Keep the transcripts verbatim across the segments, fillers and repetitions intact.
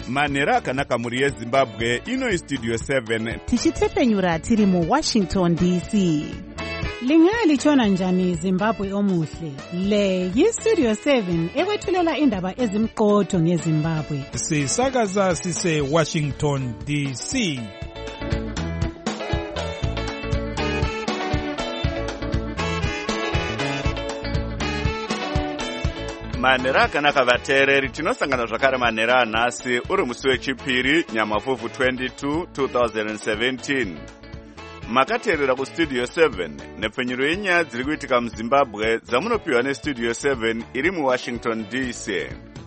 manhero akanaka mhuri yezimbabwe. Ino istudio seven tichitefenyura tiri muwashington D C. Lingalitshona njani Zimbabwe omuhle? Le yistudio seven ekwethulela indaba ezimqotho ngeZimbabwe. Sisakaza sise Washington D C. manhero akanaka vateereri, tinosangana zvakare manhero anhasi uri musi wechipiri nyamavhuvhu twenty-two twenty seventeen. Makateerera kustudio seven nepfenyuro yenyaya dziri kuitika muzimbabwe dzamunopiwa nestudio seven iri muwashington D C.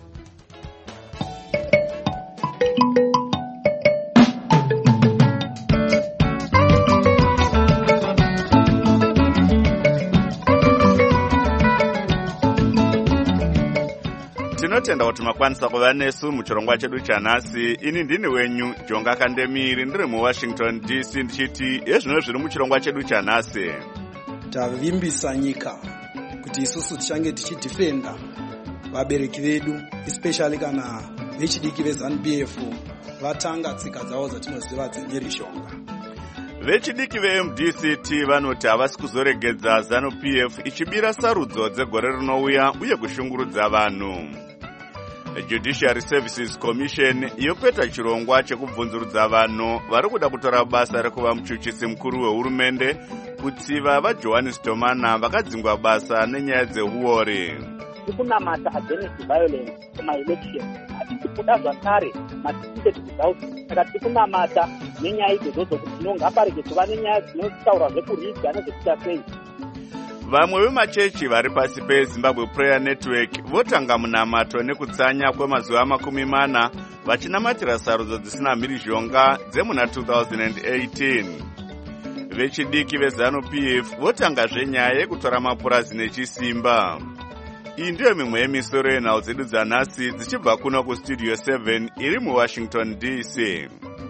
Tinotenda kuti makwanisa kuva nesu muchirongwa chedu chanhasi. Ini ndini wenyu Jonga Kandemiri, ndiri muwashington D C, ndichiti ezvino zviri muchirongwa chedu chanhasi. Tavimbisa nyika kuti isusu tichange tichidifenda vabereki vedu, especially kana vechidiki veZANU P F vatanga tsika dzavo dzatinoziva dzenyerishonga. Vechidiki veM D C T vanoti havasi kuzoregedza ZANU P F ichibira sarudzo dzegore rinouya uye kushungurudza vanhu. Judiciary Services Commission yopeta chirongwa chekubvunzurudza vanhu vari kuda kutora basa rekuva muchuchisi mukuru wehurumende kutsiva vaJohannes Domana vakadzingwa basa nenyaya dzeuori. Tikunamata against violence kumaelection, hatikuda zvakare matiketi dzauti, saka tikunamata nenyaya idzodzo kuti tinonga aparege kuva nenyaya dzinotaura zvekuridza nezvekuita sei. Vamwe vemachechi vari pasi peZimbabwe Prayer Network votanga munamato nekutsanya kwemazuva makumi mana vachinamatira sarudzo dzisina mhirizhonga dzemuna two thousand eighteen. Vechidiki veZANU P F votanga zvenyaya yekutora mapurazi nechisimba. Iyi ndiyo mimwe yemisoro yenhau dzedu dzanhasi dzichibva kuno kustudio seven iri muwashington D C.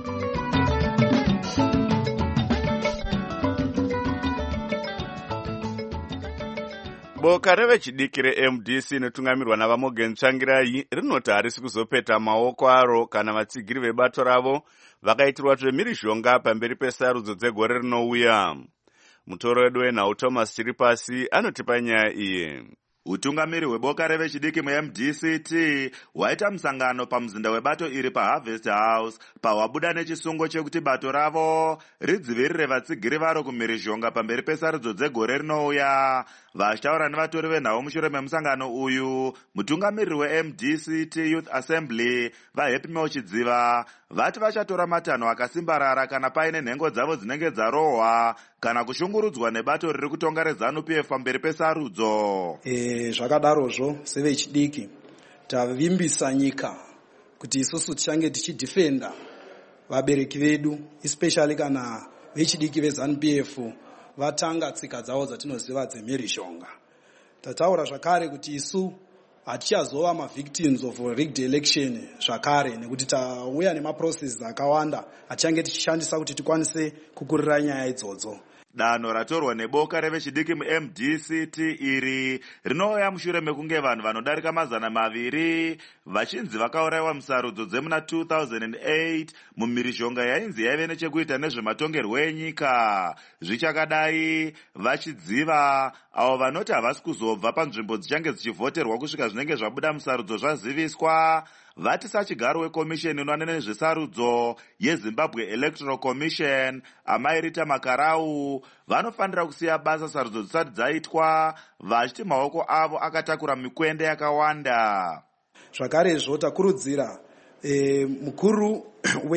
Boka revechidiki reM D C inotungamirwa navaMorgan Tsvangirai rinoti harisi kuzopeta maoko aro kana vatsigiri vebato ravo vakaitirwa zvemhirizhonga pamberi pesarudzo dzegore rinouya. Mutoro wedu wenhau Thomas Chiripasi anotipa nyaya iyi. Utungamiri hweboka revechidiki muM D C T hwaita musangano pamuzinda webato iri paHarvest House pahwabuda nechisungo chekuti bato ravo ridzivirire vatsigiri varo kumhirizhonga pamberi pesarudzo dzegore rinouya. Vachitaura nevatori venhau mushure memusangano uyu, mutungamiriri weM D C T Youth Assembly vaHappy Mauchidziva vati vachatora matanho akasimbarara kana paine nhengo dzavo dzinenge dzarohwa kana kushungurudzwa nebato riri kutonga reZANU P F pamberi pesarudzo. E, zvakadarozvo sevechidiki tavimbisa nyika kuti isusu tichange tichidifenda vabereki vedu, especially kana vechidiki veZANU P F vatanga tsika dzavo dzatinoziva dzemhirizhonga. Tataura zvakare kuti isu hatichazova mavictims of rigged election zvakare, nekuti tauya nemaprocesses akawanda hatichange tichishandisa kuti tikwanise kukurira nyaya idzodzo. Danho ratorwa neboka revechidiki muM D C T iri rinouya mushure mekunge vanhu vanodarika mazana maviri vachinzi vakaurayiwa musarudzo dzemuna two thousand eight mumhirizhonga yainzi yaive nechekuita nezvematongerwo enyika. Zvichakadai, vachidziva avo vanoti havasi kuzobva panzvimbo dzichange dzichivhoterwa kusvika zvinenge zvabuda musarudzo zvaziviswa, vati sachigaro wekomisheni inoona nezvesarudzo yeZimbabwe Electoral Commission Amai Rita Makarau vanofanira kusiya basa sarudzo dzisati dzaitwa, vachiti maoko avo akatakura mikwende yakawanda. Zvakarezvo takurudzira e, mukuru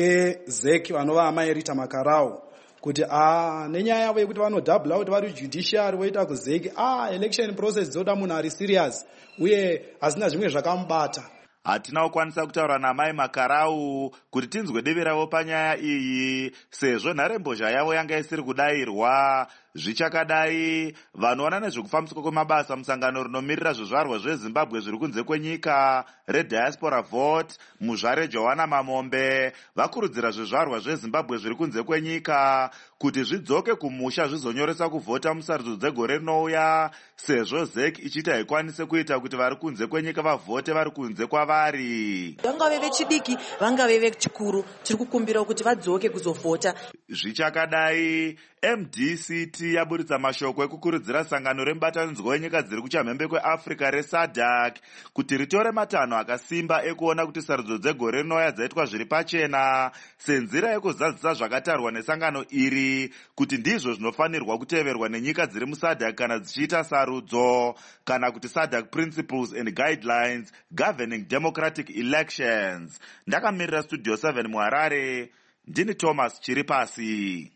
weZ E C vanova Amai Rita Makarau kuti ah nenyaya yavo yekuti vanodhabhula kuti vari judiciary voita kuZ E C ah election process dzoda munhu ari serious uye asina zvimwe zvakamubata. Hatina kukwanisa kutaura naMai Makarau kuti tinzwe divi ravo panyaya iyi sezvo nharembozha yavo yanga isiri kudayirwa. Zvichakadai, vanoona nezvekufambiswa kwemabasa musangano rinomirira zvizvarwa zveZimbabwe zviri kunze kwenyika reDiaspora Vote muzvare Johanna Mamombe vakurudzira zvizvarwa zveZimbabwe zviri kunze kwenyika kuti zvidzoke kumusha zvizonyoresa kuvhota musarudzo dzegore rinouya, sezvo Z E C ichiti haikwanise kuita kuti vari kunze kwenyika vavhote vari kunze kwavari. Vangave vechidiki, vangave vechikuru, tiri kukumbira kuti vadzoke kuzovhota. Zvichakadai, M D C T yaburitsa mashoko ekukurudzira sangano remubatanidzwa wenyika dziri kuchamhembe kweAfrica reS A D C kuti ritore matanho akasimba ekuona kuti sarudzo dzegore rinouya dzaitwa zviri pachena, senzira yekuzadzisa zvakatarwa nesangano iri kuti ndizvo zvinofanirwa kuteverwa nenyika dziri muS A D C kana dzichiita sarudzo, kana kuti S A D C Principles and Guidelines Governing Democratic Elections. Ndakamirira Studio seven muHarare, ndini Thomas Chiripasi.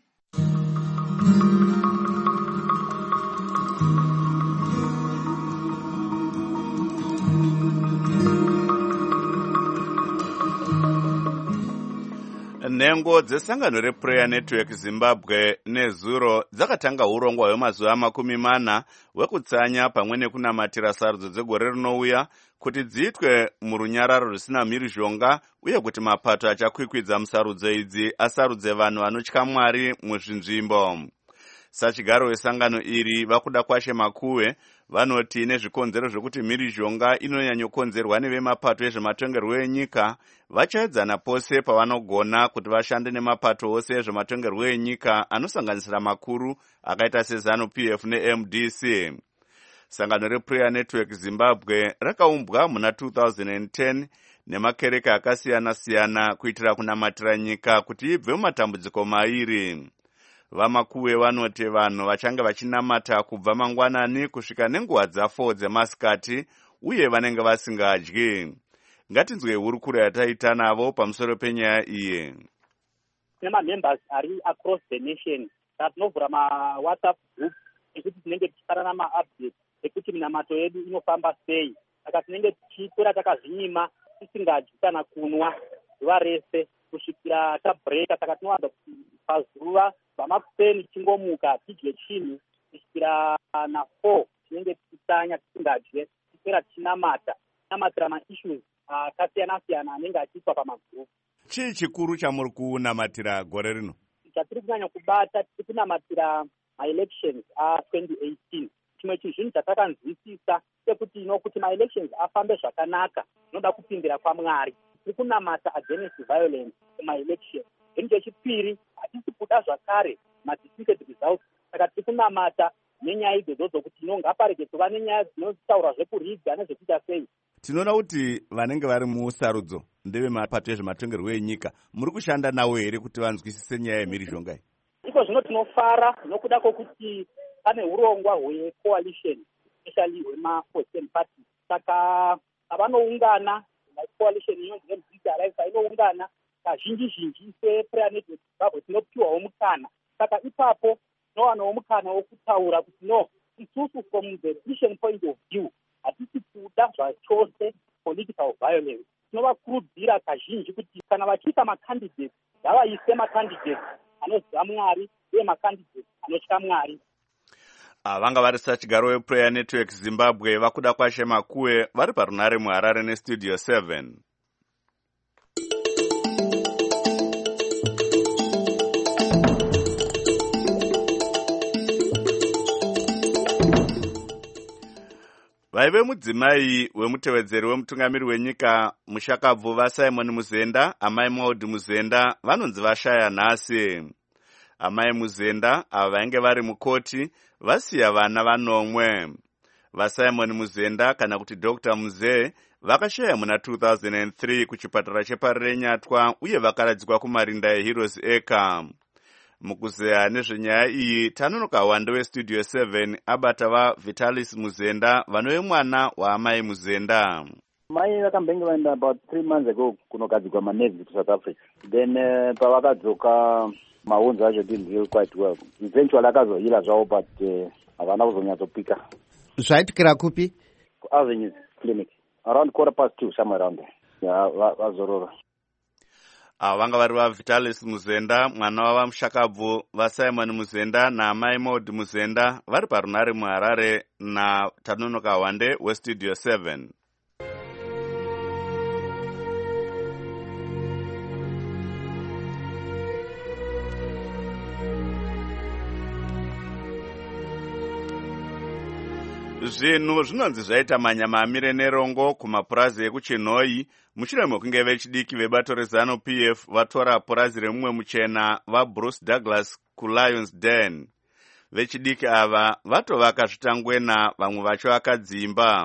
Nhengo dzesangano rePrayer Network Zimbabwe nezuro dzakatanga urongwa hwemazuva makumi mana hwekutsanya pamwe nekunamatira sarudzo dzegore rinouya kuti dziitwe murunyararo rusina mhirizhonga, uye kuti mapato achakwikwidza musarudzo idzi asarudze vanhu vanotya Mwari muzvinzvimbo. Sachigaro wesangano iri vakuda kwashe makuwe vanoti nezvikonzero zvokuti mhirizhonga inonyanyokonzerwa nevemapato ezvematongerwo enyika, vachaedzana pose pavanogona kuti vashande nemapato ose ezvematongerwo enyika anosanganisira makuru akaita seZANU P F neM D C. Sangano rePrayer Network Zimbabwe rakaumbwa muna two thousand ten nemakereke akasiyana-siyana kuitira kunamatira nyika kuti ibve mumatambudziko mairi. Vamakuwe vanoti vanhu vachange vachinamata kubva mangwanani kusvika nenguva dzafour dzemasikati, uye vanenge vasingadyi. Ngatinzwe hurukuro yataita navo pamusoro penyaya iyi. Tine mamembers ari across the nation, tinovhura mawhatsapp group ekuti tinenge tichipanana maupdate ekuti minamato yedu inofamba sei. Saka tinenge tichikwira takazvinyima tisingadyi kana kunwa zuva rese kusvikira tabreka. Saka tinowanza kuti pazuva vamakupeni chingomuka tidye chinhu kusvikira na four tinenge tichitsanya tisingadye tikwira tichinamata tinamatira maissues akasiyana-siyana anenge achiitwa pamagrupu. Chii chikuru chamuri kunamatira gore rino? Chatiri kunyanya kubata tiri kunamatira ma-elections a twenty eighteen. Chimwe chizvinhu chatakanzwisisa sekuti ino kuti ma-elections afambe zvakanaka zvinoda kupindira kwaMwari. Tiri kunamata against violence ma-elections. Zvinhu chechipiri, hatisi kuda zvakare ma-defeated results. Saka tiri kunamata nenyaya idzodzo dzokuti ino ngaparege kuva nenyaya dzinotaura zvekuriga nezvekuita sei. Tinoona kuti vanenge vari musarudzo ndevemapato ezvematongerwo enyika, muri kushanda navo here kuti vanzwisise nyaya yemhirizhonga iyi? Iko zvino tinofara nokuda kwokuti pane urongwa hwecoalition especially hwema-Western parties. Saka vanoungana coalition inonzi M D C Alliance inoungana kazhinji zhinji sePrayer Network Zimbabwe tinopiwawo mukana. Saka ipapo tinowanawo mukana wokutaura kuti no, isusu from the Christian point of view hatisi kuda zvachose political violence. Tinovakurudzira kazhinji kuti kana vachiita macandidates ngavaise macandidates anoziva Mwari uye macandidates anotya Mwari. Vanga vari sachigaro wePrayer Network Zimbabwe vakuda kwashe makuwe vari parunare muHarare neStudio seven. Vaive mudzimai wemutevedzeri wemutungamiri wenyika mushakabvu vaSimon Muzenda, amai Maud Muzenda, vanonzi vashaya nhasi. Amai Muzenda ava vainge vari mukoti vasiya vana vanomwe. VaSimon Muzenda kana kuti Doctor Muze vakashaya muna two thousand three kuchipatara chepaRenyatwa uye vakaradzikwa kumarinda eHeroes Acre. Mukuzeya nezvenyaya iyi tanonoka wande weStudio seven abata vaVitalis Muzenda vanove mwana waamai Muzenda. Mai vakambenge vaenda about three months ago kunogadzikwa manerves to South Africa. Then uh, pavakadzoka maunzo acho didn't heal quite well. Eventually akazohila zvawo but havana uh, kuzonyatsopika. Zvaitikira kupi? Avenues clinic. Around quarter past two, somewhere around there. Yeah, vazorora. Vanga vari vaVitalis Muzenda, mwana wava mushakabvu vaSimon Muzenda naamai Maud Muzenda vari parunare muHarare natanonoka wande weStudio seven. Zvinhu zvinonzi zvaita manyamamire nerongo kumapurazi ekuchinhoi mushure mekunge vechidiki vebato rezanu P F vatora purazi remumwe muchena vaBruce Douglas kuLions Den. Vechidiki ava vatovaka zvitangwena, vamwe vacho vakadzimba.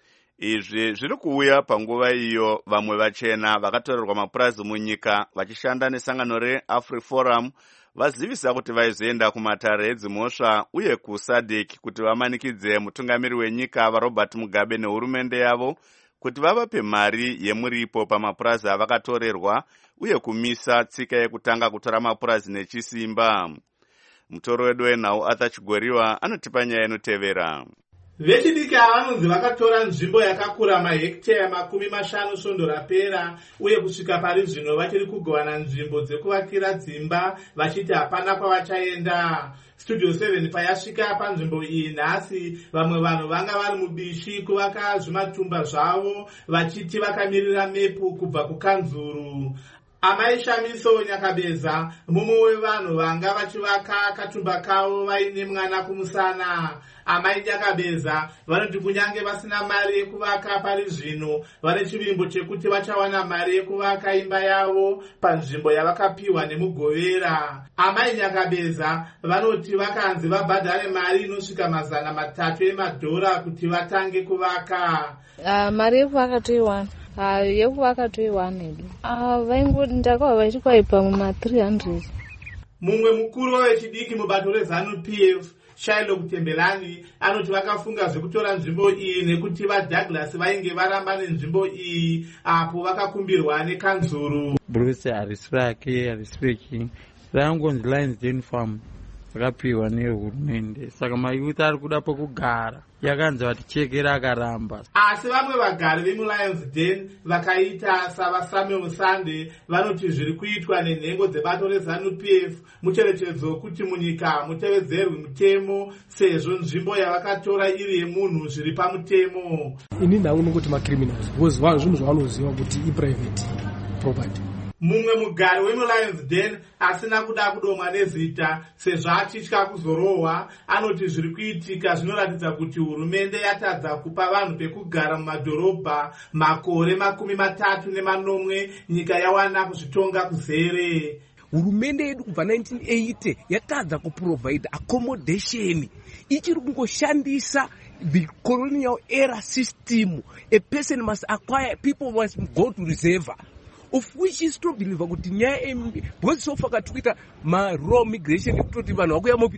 Izvi zviri kuuya panguva iyo vamwe vachena vakatorerwa mapurazi munyika vachishanda nesangano reAfriforum vazivisa kuti vaizoenda kumatare edzimhosva uye kuSADC kuti vamanikidze mutungamiri wenyika vaRobert Mugabe nehurumende yavo kuti vavape mari yemuripo pamapurazi avakatorerwa uye kumisa tsika yekutanga kutora mapurazi nechisimba. Mutoro wedu wenhau Arthur Chigoriwa anotipa nyaya inotevera. Vechidiki vanonzi vakatora nzvimbo yakakura mahekiteya makumi mashanu svondo rapera uye kusvika pari zvino vachiri kugovana nzvimbo dzekuvakira dzimba vachiti hapana kwavachaenda. Studio seven payasvika panzvimbo iyi nhasi, vamwe vanhu vanga vari mubishi kuvaka zvimatumba zvavo vachiti vakamirira mepu kubva kukanzuru. Amai Shamiso Nyakabeza, mumwe wevanhu vanga vachivaka katumba kavo vaine mwana kumusana. Amai Nyakabeza vanoti kunyange vasina mari yekuvaka pari zvino, vane chivimbo chekuti vachawana mari yekuvaka imba yavo panzvimbo yavakapiwa nemugovera. Amai Nyakabeza vanoti vakanzi vabhadhare mari inosvika mazana matatu emadhora kuti vatange kuvaka. Uh, mari yekuvaka toiwana. Ah, yekuvaka toiwana edu. Ah, vaingoti ndakava vachikwaipa muma three hundred. Mumwe mukuru wechidiki mubato rezanu P F Shailo Kutembelani anoti vakafunga zvekutora nzvimbo iyi nekuti vaDouglas vainge varamba nenzvimbo iyi apo vakakumbirwa nekanzuru. Bruce harisi rake harisi reki rangonzi Lions Den Farm vakapiwa nehurumende, saka mayuthi ari kuda pokugara yakanzi vatichekera akaramba. Asi vamwe vagari vemuLions Den vakaita savaSamuel Sande vanoti zviri kuitwa nenhengo dzebato rezanu P F mucherechedzo kuti munyika mutevedzerwe mutemo sezvo nzvimbo yavakatora iri yemunhu zviri pamutemo. Ini ndaona kuti macriminals because zvinhu zvavanoziva kuti iprivate property. Mumwe mugari wemuLions Den asina kuda kudomwa nezita sezvo achitya kuzorohwa anoti zviri kuitika zvinoratidza kuti hurumende yatadza kupa vanhu pekugara mumadhorobha makore makumi matatu nemanomwe nyika yawana kuzvitonga kuzere. Hurumende yedu kubva nineteen eighty yatadza kuprovide accommodation, ichiri kungoshandisa the colonial era system. A person must acquire, people must go to reserve, of which is to believe kuti nyaya because so far katwita ma raw migration ekutoti vanhu vakuya mopi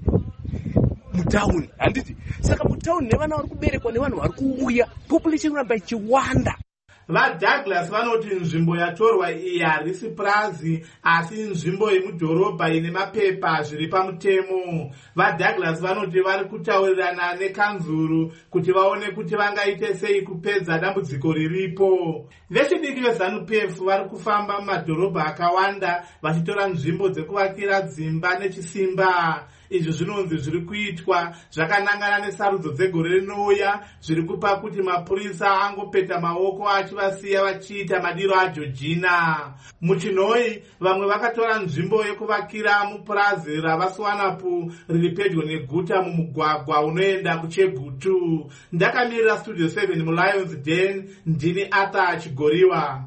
mutauni handiti, saka mutauni nevana vari kuberekwa nevanhu vari kuuya population kuramba ichiwanda. VaDouglas vanoti nzvimbo yatorwa iyi harisi purazi asi nzvimbo yemudhorobha ine mapepa zviri pamutemo. VaDouglas vanoti vari kutaurirana nekanzuru kuti vaone kuti vangaite sei kupedza dambudziko riripo. Vechidiki vezanu P F vari kufamba mumadhorobha akawanda vachitora nzvimbo dzekuvakira dzimba nechisimba. Izvi zvinonzi zviri kuitwa zvakanangana nesarudzo dzegore rinouya zviri kupa kuti mapurisa angopeta maoko achivasiya vachiita madiro aJorgina. Muchinhoi vamwe vakatora nzvimbo yekuvakira mupurazi ravaswanapu riri pedyo neguta mumugwagwa unoenda kuChegutu. Ndakamirira Studio seven muLions Den, ndini Arthur Chigoriwa.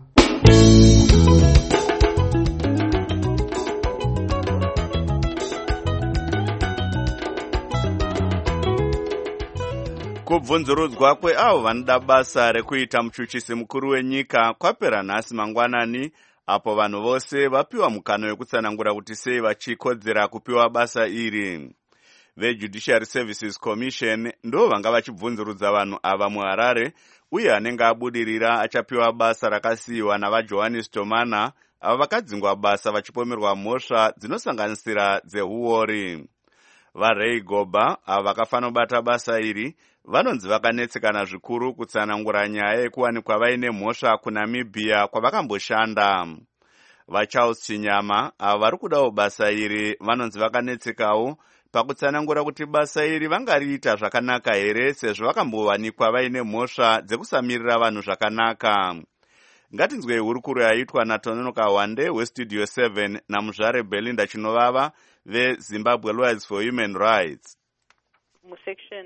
Kubvunzurudzwa kweavo vanoda basa rekuita muchuchisi mukuru wenyika kwapera nhasi mangwanani, apo vanhu vose vapiwa mukana wekutsanangura kuti sei vachikodzera kupiwa basa iri. VeJudiciary Services Commission ndo vanga vachibvunzurudza vanhu ava muHarare, uye anenge abudirira achapiwa basa rakasiyiwa navaJohannes Tomana ava vakadzingwa basa vachipomerwa mhosva dzinosanganisira dzehuori. VaRay Goba ava vakafanobata basa iri vanonzi vakanetsekana zvikuru kutsanangura nyaya yekuwanikwa vaine mhosva kuNamibia kwavakamboshanda. VaCharles Chinyama ava vari kudawo basa iri vanonzi vakanetsekawo pakutsanangura kuti basa iri vangariita zvakanaka here sezvo vakambowanikwa vaine mhosva dzekusamirira vanhu zvakanaka. Ngatinzwei hurukuro yaitwa naTononoka Wande weStudio seven naMuzvare Belinda Chinovava veZimbabwe Lawyers for Human Rights. Musection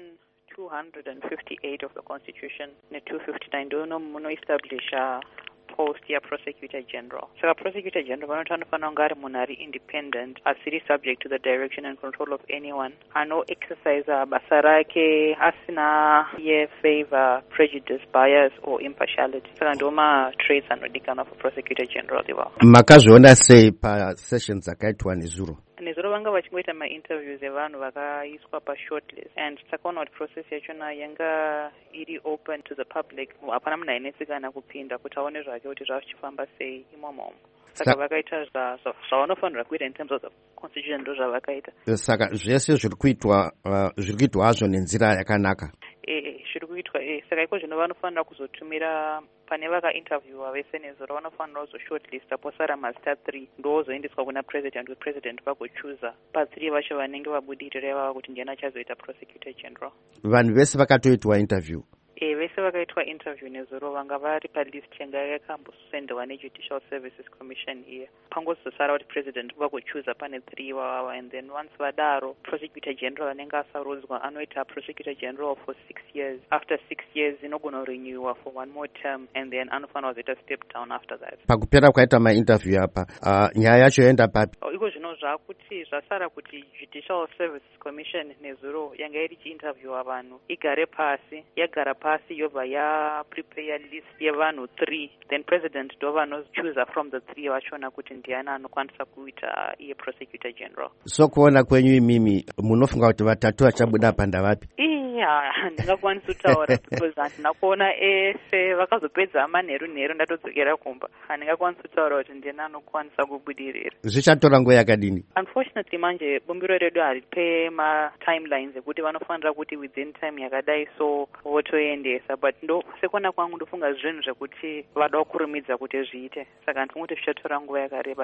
two hundred fifty-eight of the Constitution ne two fifty-nine ndono munoestablisha post ya prosecutor general. Saka prosecutor general vanoti anofanira kunge ari munhu ari independent, asiri subject to the direction and control of anyone, ano exercise basa rake asina ye favor, prejudice, bias or impartiality. Saka ndoma traits anodikanwa for prosecutor general iwawo. Makazviona sei pa sessions dzakaitwa nezuro? Nezuro vanga vachingoita ma-interviews evanhu vakaiswa pa-shortlist, and takaona kuti process yachona yanga iri open to the public. Hapana munhu ainetsikana kupinda kuti aone zvake kuti zvachichifamba sei imomo. Saka vakaita zvavanofanira kuita in terms of the constitution ndo zvavakaita. Saka zvese zviri kuitwa zviri kuitwa hazvo nenzira yakanaka. Eh, zviri kuitwa eh. Saka iko zvino vanofanira kuzotumira pane vakainterviewa vese nezuro vanofanira kuzoshortlista posara mazita three ndozoendeswa kuna president kuti president vagochuza pa-three vacho vanenge vabudirira ivava kuti ndiani achazoita prosecutor general. Vanhu vese vakatoitwa interview? E, vese vakaitwa interview nezuro vanga vari palist yanga yakambosendewa neJudicial Services Commission here. Pangozosara kuti president vagochuza pane three vavava, and then once vadaro prosecutor general anenge asarudzwa anoita prosecutor general for six years. After six years inogona renewa for one more term, and then anofanira kuzoita step down after that. Pakupera kwaita ma-interview apa, uh, nyaya yacho yaenda papi? Oh, iko zvino zvakuti zvasara kuti Judicial Services Commission nezuro yanga iri chiinterviewa vanhu igare pasi, yagara pasi yobva ya prepare list yevanhu three, then president ndo vanochuza from the three vachona kuti ndiani anokwanisa kuita iye prosecutor general. So kuona kwenyu imimi munofunga kuti vatatu vachabuda panda vapi? Iya, ndingakwanisa kutaura because handina kuona ese vakazopedza manheru nheru ndatodzokera kumba. Handingakwanisa kutaura kuti ndiani anokwanisa kubudirira. Zvichatora nguva yakadini? Unfortunately manje bumbiro redu haripe ma-timelines ekuti vanofanira kuti within time yakadai so votoendesa, but ndo sekuona kwangu ndofunga zvinhu zvekuti vada kurumidza kuti zviite, saka ndifunga kuti zvichatora nguva yakareba.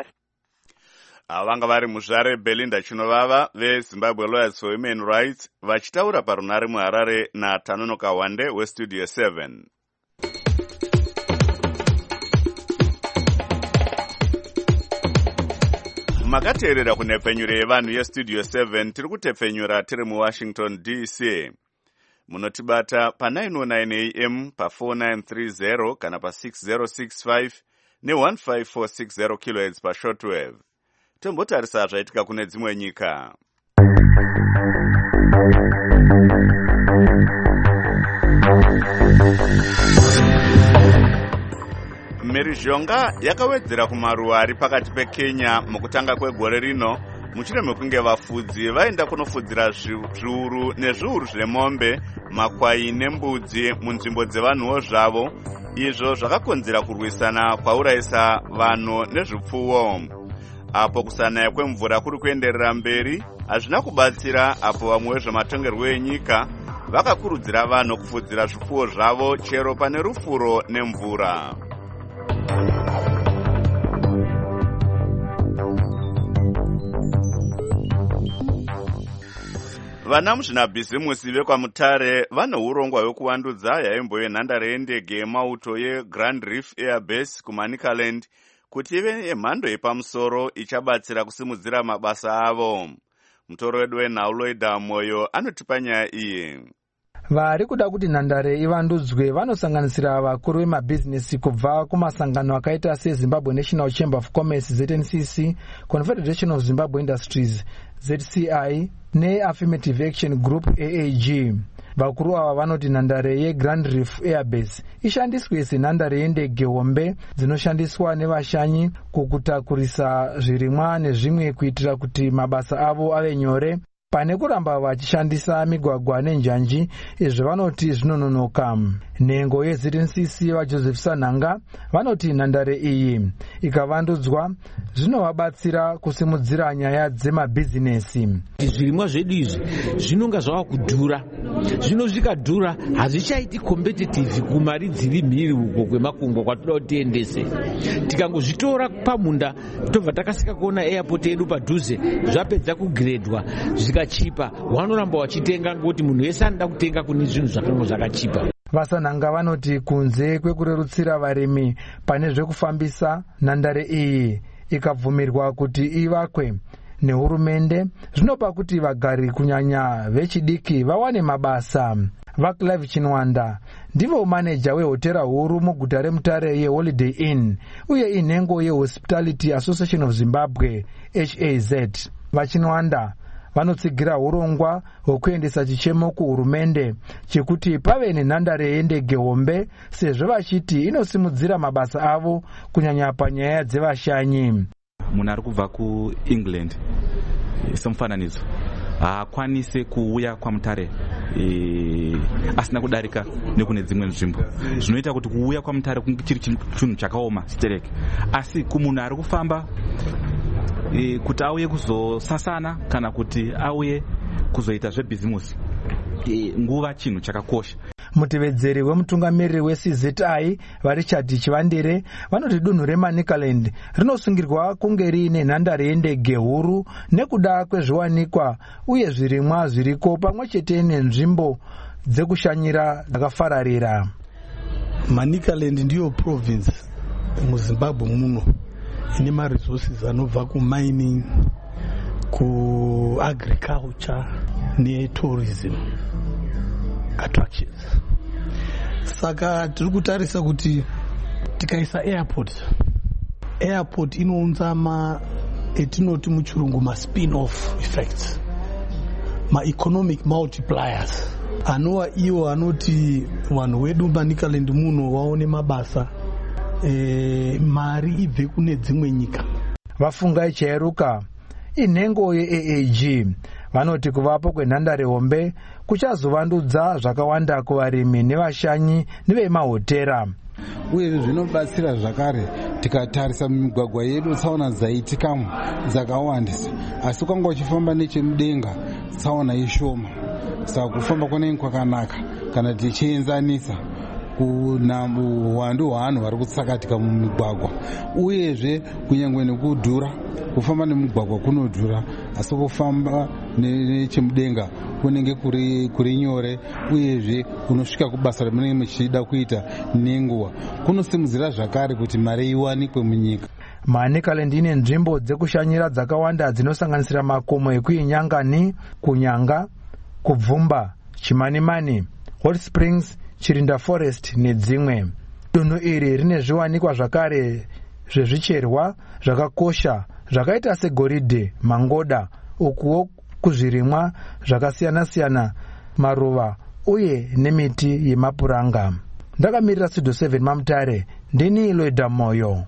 Vanga vari muzvare Belinda Chinovava veZimbabwe Lawyers for Human Rights vachitaura parunare muHarare naTanonoka Wande weStudio seven. Makateerera kunepfenyuro yevanhu yeStudio seven tiri kutepfenyura tiri muWashington D C. Munotibata pa nine oh nine A M pa four nine three zero kana pa six zero six five ne one five four six zero kilohertz pa shortwave. Tombotarisa zvaitika kune dzimwe nyika. Mhirizhonga yakawedzera kumaruwa ari pakati peKenya mukutanga kwegore rino mushure mekunge vafudzi vaenda kunofudzira zviuru nezviuru zvemombe, makwai nembudzi munzvimbo dzevanhuwo zvavo. Izvo zvakakonzera kurwisana kwaurayisa vanhu nezvipfuwo. Apo kusanaya kwemvura kuri kuenderera mberi hazvina kubatsira, apo vamwe vezvematongerwo enyika vakakurudzira vanhu kufudzira zvipfuwo zvavo chero pane rufuro nemvura. Vana muzvinabhizimusi vekwaMutare vane urongwa hwekuvandudza yaimbo yenhandare yendege yemauto yeGrand Reef Air Base kuManicaland kuti ive yemhando yepamusoro ichabatsira kusimudzira mabasa avo. Mutoro wedu weNauloida Moyo anotipa nyaya iyi. Vari kuda kuti nhandare ivandudzwe vanosanganisira vakuru vemabhizinesi kubva kumasangano akaita seZimbabwe National Chamber of Commerce Z N C C, Confederation of Zimbabwe Industries Z C I neAffirmative Action Group A A G. Vakuru ava vanoti nhandare yeGrand Reef Air Base ishandiswe senhandare yendege hombe dzinoshandiswa nevashanyi kukutakurisa zvirimwa nezvimwe kuitira kuti mabasa avo ave nyore pane kuramba vachishandisa migwagwa nenjanji. Izvi vanoti zvinononoka. Nhengo yeZ N C C vaJoseph Sanhanga vanoti nhandare iyi ikavandudzwa zvinovabatsira kusimudzira nyaya dzemabhizinesi. Zvirimwa zvedu izvi zvinonga zvava kudhura, zvino zvikadhura hazvichaiti competitive kumari dziri mhiri uko kwemakungwa kwatoda kuti tiendese. Tikangozvitora pamunda tobva takasika kuona airport yedu padhuze zvapedza kugredwa zvikachipa, wanoramba wachitenga ngoti munhu wese anoda kutenga kune zvinhu zvakanga zvakachipa. Vasanhanga vanoti kunze kwekurerutsira varimi pane zvekufambisa, nhandare iyi ikabvumirwa kuti ivakwe nehurumende zvinopa kuti vagari kunyanya vechidiki vawane mabasa. VaClive Chinwanda ndivo maneja wehotera huru muguta remutare yeHoliday Inn uye inhengo yeHospitality Association of Zimbabwe H A Z. VaChinwanda vanotsigira urongwa hwekuendesa chichemo kuhurumende chekuti pave nenhandare yendege hombe sezvo vachiti inosimudzira mabasa avo kunyanya panyaya dzevashanyi. Munhu ari kubva kuEngland semufananidzo haakwanise kuuya kwaMutare e, asina kudarika nekune dzimwe nzvimbo, zvinoita kuti kuuya kwaMutare kunge chiri chinhu chakaoma stereke. Asi kumunhu ari kufamba e, kuti auye kuzosasana kana kuti auye kuzoita zvebhizimusi e, nguva chinhu chakakosha. Mutevedzeri wemutungamiriri weC Z I vaRichard Chivandire vanoti dunhu reManicaland rinosungirwa kunge riine nhandare yendege huru nekuda kwezviwanikwa uye zvirimwa zviriko pamwe chete nenzvimbo dzekushanyira dzakafararira. Manicaland ndiyo province muZimbabwe muno ine maresources anobva kumining, kuagriculture netourism attractions. Saka tiri kutarisa kuti tikaisa airport airport inounza ma etinoti muchirungu ma spin-off effects, ma economic multipliers anova iwo anoti vanhu vedu Manicaland muno vaone mabasa, e, mari ibve kune dzimwe nyika. Vafungai chairuka inhengo yeA A G vanoti kuvapo kwenhandare hombe kuchazovandudza zvakawanda kuvarimi nevashanyi nevemahotera. Uye zvinobatsira zvakare tikatarisa migwagwa yedu tsaona dzaitikamo dzakawandisa, asi kwanga uchifamba nechemudenga tsaona ishoma. Saka kufamba kunenge kwakanaka kana tichienzanisa uwandu hwavanhu vari kutsakatika mumigwagwa. Uyezve kunyangwe nekudhura, kufamba nemugwagwa kunodhura, asi kufamba nechemudenga kunenge kuri, kuri nyore, uyezve kunosvika kubasa ramunenge muchida kuita nenguva. Kunosimudzira zvakare kuti mari iwanikwe munyika. Manicaland ine nzvimbo dzekushanyira dzakawanda dzinosanganisira makomo ekuinyangani, kunyanga, kubvumba, chimanimani, Hot Springs, Chirinda Forest nedzimwe. Dunhu iri rine zviwanikwa zvakare zvezvicherwa zvakakosha zvakaita segoridhe, mangoda, ukuwo kuzvirimwa zvakasiyana-siyana, maruva uye nemiti yemapuranga. Ndakamirira Studio seven maMutare, ndini Loida Moyo.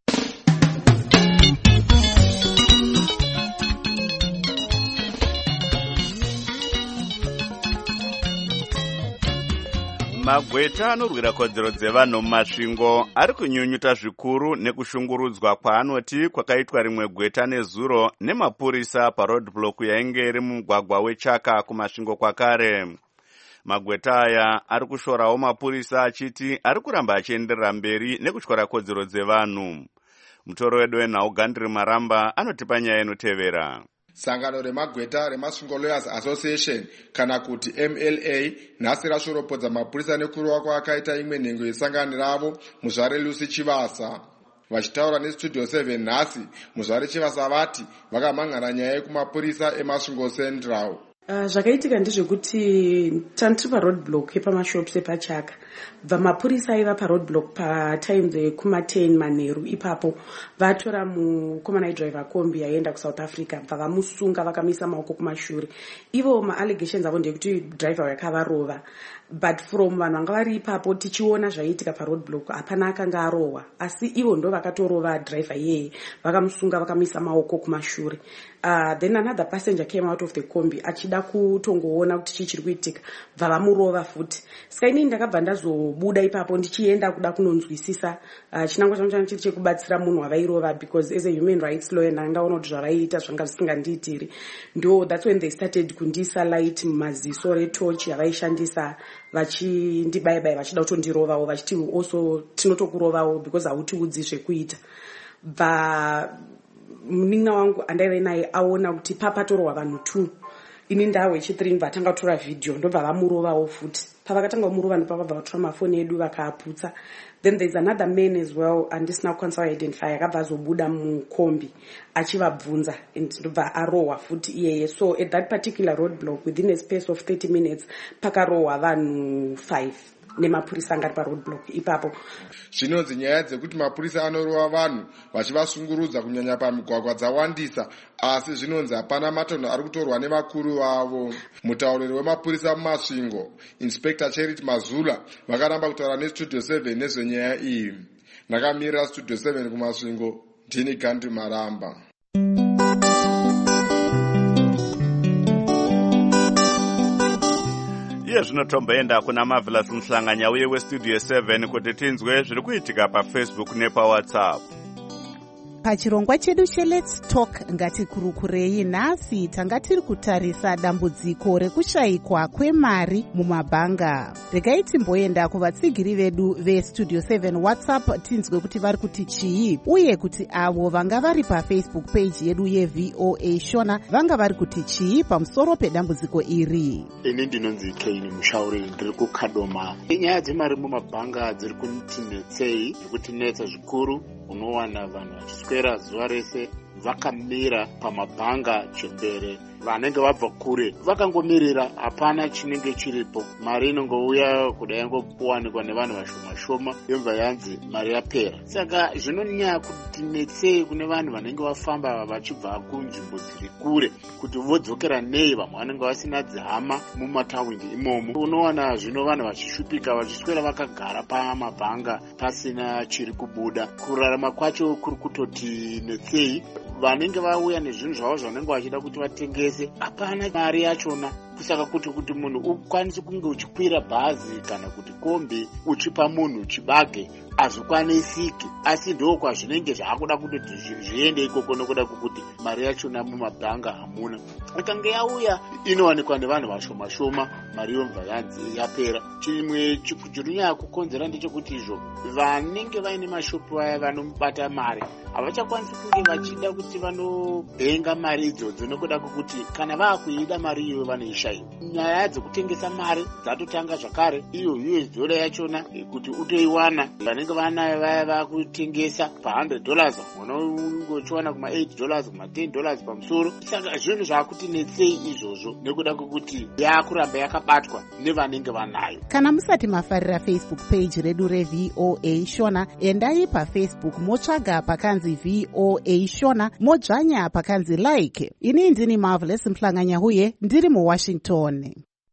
Magweta anorwira kodzero dzevanhu mumasvingo ari kunyunyuta zvikuru nekushungurudzwa kwaanoti kwakaitwa rimwe gweta nezuro nemapurisa parodblock yainge iri mumugwagwa wechaka kumasvingo kwakare. Magweta aya ari kushorawo mapurisa achiti ari kuramba achienderera mberi nekutyora kodzero dzevanhu. Mutoro wedu wenhau Gandri Maramba anotipa nyaya inotevera. Sangano remagweta reMasvingo Lawyers Association kana kuti M L A nhasi rashoropodza mapurisa nekurohwa kwakaita imwe nhengo yesangano ravo muzvare Lucy Chivasa. Vachitaura neStudio seven nhasi, muzvare Chivasa vati vakamhan'ara nyaya yekumapurisa eMasvingo Central. Uh, zvakaitika ndezvekuti tantiri paroadblock yepamashops epachaka bva mapurisa aiva paroadblock patime dzekuma ten manheru ipapo vatora mukomana aidriver kombi aienda kuSouth Africa bva vamusunga vakamisa maoko kumashure. Ivo maallegations avo ndekuti driver yakavarova, but from vanhu vanga vari ipapo tichiona zvaiitika paroadblock hapana akanga arohwa, asi ivo ndo vakatorova driver iyeye vakamusunga vakamisa maoko kumashure. Uh, then another passenger came out of the kombi achida kutongoona kuti chii chiri kuitika bva vamurova futi. Saka inini ndakabva ndazobuda ipapo ndichienda kuda kunonzwisisa uh, chinangwa changu changu chiri chekubatsira munhu wavairova, because as a human rights lawyer ndandaona kuti zvavaiita zvanga zvisingandiitiri. Ndo that's when they started kundisa light mumaziso retochi yavaishandisa vachindibaya-baya vachida kutondirovawo vachiti also tinotokurovawo because hautiudzi zvekuita. Bva munin'ina wangu andaiva naye aona kuti papatorohwa vanhu two ini ndawe yechithree vatanga kutora vhidhiyo ndobva vamurovawo futi. Pavakatanga kumurova ndopavabva vatora mafoni edu vakaaputsa. Then there's another man as well andisina kukwanisa kuidentify akabva azobuda mukombi achivabvunza and ndobva arohwa futi iyeye. So at that particular road block within a space of thirty minutes pakarohwa vanhu five nemapurisa angari paroad block ipapo. Zvinonzi nyaya dzekuti mapurisa anorova vanhu vachivasungurudza kunyanya pamigwagwa dzawandisa, asi zvinonzi hapana matonho ari kutorwa nevakuru vavo. Mutauriri wemapurisa mumasvingo Inspector Charity Mazula vakaramba kutaura nestudio seven nezvenyaya iyi. Ndakamirira studio seven kumasvingo, ndini Gandhi Maramba. Iye zvino tomboenda kuna Marvelous Mhlanganya uye westudio seven kuti tinzwe zviri kuitika paFacebook nepawhatsapp. Pachirongwa chedu cheLet's Talk ngatikurukurei nhasi tanga tiri kutarisa dambudziko rekushayikwa kwemari mumabhanga. Regai timboenda kuvatsigiri vedu vestudio seven WhatsApp tinzwe kuti vari kuti chii uye kuti avo vanga vari paFacebook page yedu yeV O A Shona vanga vari kuti chii pamusoro pedambudziko iri. Ini ndinonzi Kane Mushauri ndiri kuKadoma. Nyaya dzemari mumabhanga dziri kutinetsei, zvikutinetsa zvikuru. Unowana vanhu vachiswera zuva rese vakamira pamabhanga chembere, vanenge vabva kure vakangomirira, hapana chinenge chiripo. Mari inongouya kudai yangowanikwa nevanhu vashoma shoma yobva yanzi mari yapera. Saka zvinonyanya kutinetsei kune vanhu vanenge vafamba vachibva kunzvimbo dziri kure kuti vodzokera nei, vamwe vanenge vasina dzihama mumataundi imomo. Unowana zvino vanhu vachishupika vachiswera vakagara pamabhanga pasina chiri kubuda. Kurarama kwacho kuri kutotinetsei. Vanenge vauya nezvinhu zvavo zvanenge vachida kuti vatengese, hapana mari yachona. Kusaka kuti kuti munhu ukwanise kunge uchikwira bhazi kana kuti kombi uchipa munhu chibage hazvikwanisiki, asi ndokwa zvinenge zvaakuda kuti zviende ikoko nokuda kwokuti mari yachona mumabhanga hamuna. Ikange yauya inowanikwa nevanhu vashoma shoma, mari yobva yanzi yapera. Chimwe chinonyanya kukonzera ndechekuti izvo vanenge vaine mashopu vaya vanomubata mari havachakwanisi kunge vachida kuti vanobhenga mari idzodzo nokuda kwokuti kana vaakuida mari iyo vanoishayiwa. Nyaya dzekutengesa mari dzatotanga zvakare. Iyo U S dollar yachona kuti utoiwana vanenge vanayo vaya vakutengesa pa one hundred dollars unongochiwana kuma eight dollars kuma ten dollars pamusoro. Saka zvinhu zvaakutinetsei izvozvo nekuda kwokuti yakuramba yakabatwa nevanenge vanayo. Kana musati mafarira Facebook page redu reV O A Shona, endai paFacebook motsvaga pakanzi V O A Shona, modzvanya pakanzi like. Ini ndini Marvelous Mhlanganya uye ndiri muWashington.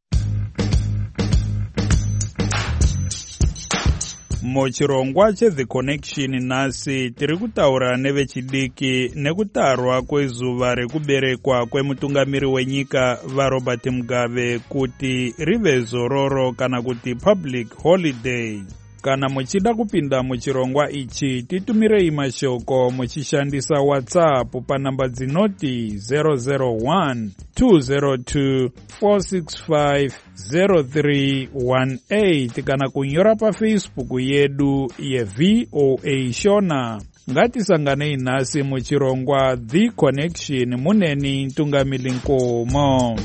Muchirongwa cheThe Connection nhasi tiri kutaura nevechidiki nekutarwa kwezuva rekuberekwa kwemutungamiri wenyika vaRobert Mugabe kuti rive zororo kana kuti public holiday. Kana muchida kupinda muchirongwa ichi titumirei mashoko muchishandisa WhatsApp panamba dzinoti zero zero one two zero two four six five zero three one eight kana kunyora paFacebook yedu yeV O A Shona. Ngatisanganei nhasi muchirongwa The Connection muneni Ntungamili Nkomo.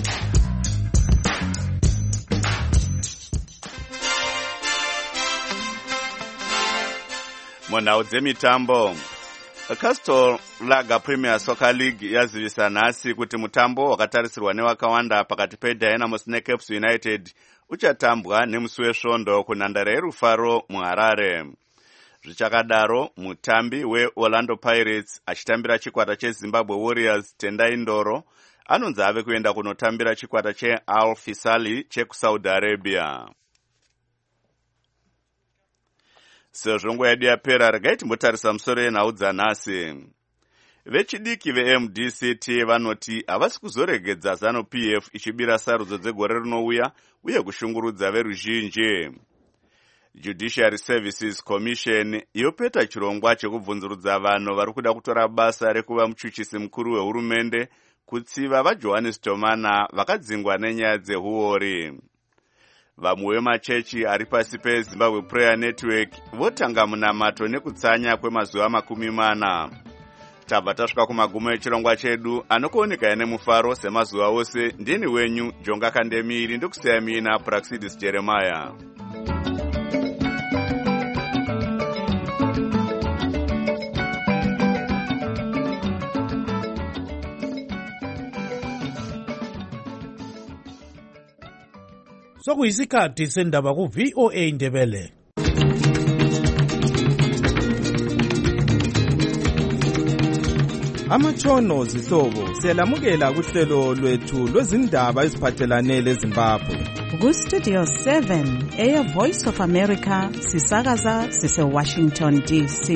Munhau dzemitambo, Castle Lager Premier Soccer League yazivisa nhasi kuti mutambo wakatarisirwa nevakawanda pakati peDynamos neCaps United uchatambwa nemusi wesvondo kunhandare yerufaro muHarare. Zvichakadaro, mutambi weOrlando Pirates achitambira chikwata cheZimbabwe Warriors Tendai Ndoro anonzi ave kuenda kunotambira chikwata cheAl Fisali chekuSaudi Arabia. Sezvo nguva yedu yapera, regai timbotarisa musoro yenhau dzanhasi. Vechidiki veM D C T vanoti havasi kuzoregedza ZANU P F ichibira sarudzo dzegore rinouya uye kushungurudza veruzhinji. Judiciary Services Commission yopeta chirongwa chekubvunzurudza vanhu vari kuda kutora basa rekuva muchuchisi mukuru wehurumende kutsiva vaJohannes Tomana vakadzingwa nenyaya dzehuori. Vamwe vemachechi ari pasi peZimbabwe Prayer Network votanga munamato nekutsanya kwemazuva makumi mana. tabva tasvika kumagumo echirongwa chedu anokuoneka nemufaro semazuva ose. Ndini wenyu Jonga Kandemiri ndokusiyai mina Praxidis Jeremiah. Sokuyisikhathi sendaba ku V O A Ndebele. Amatshono zihlobo siyalamukela kuhlelo lwethu lwezindaba eziphathelane leZimbabwe. Ku Studio seven, Air Voice of America, sisakaza sise Washington D C.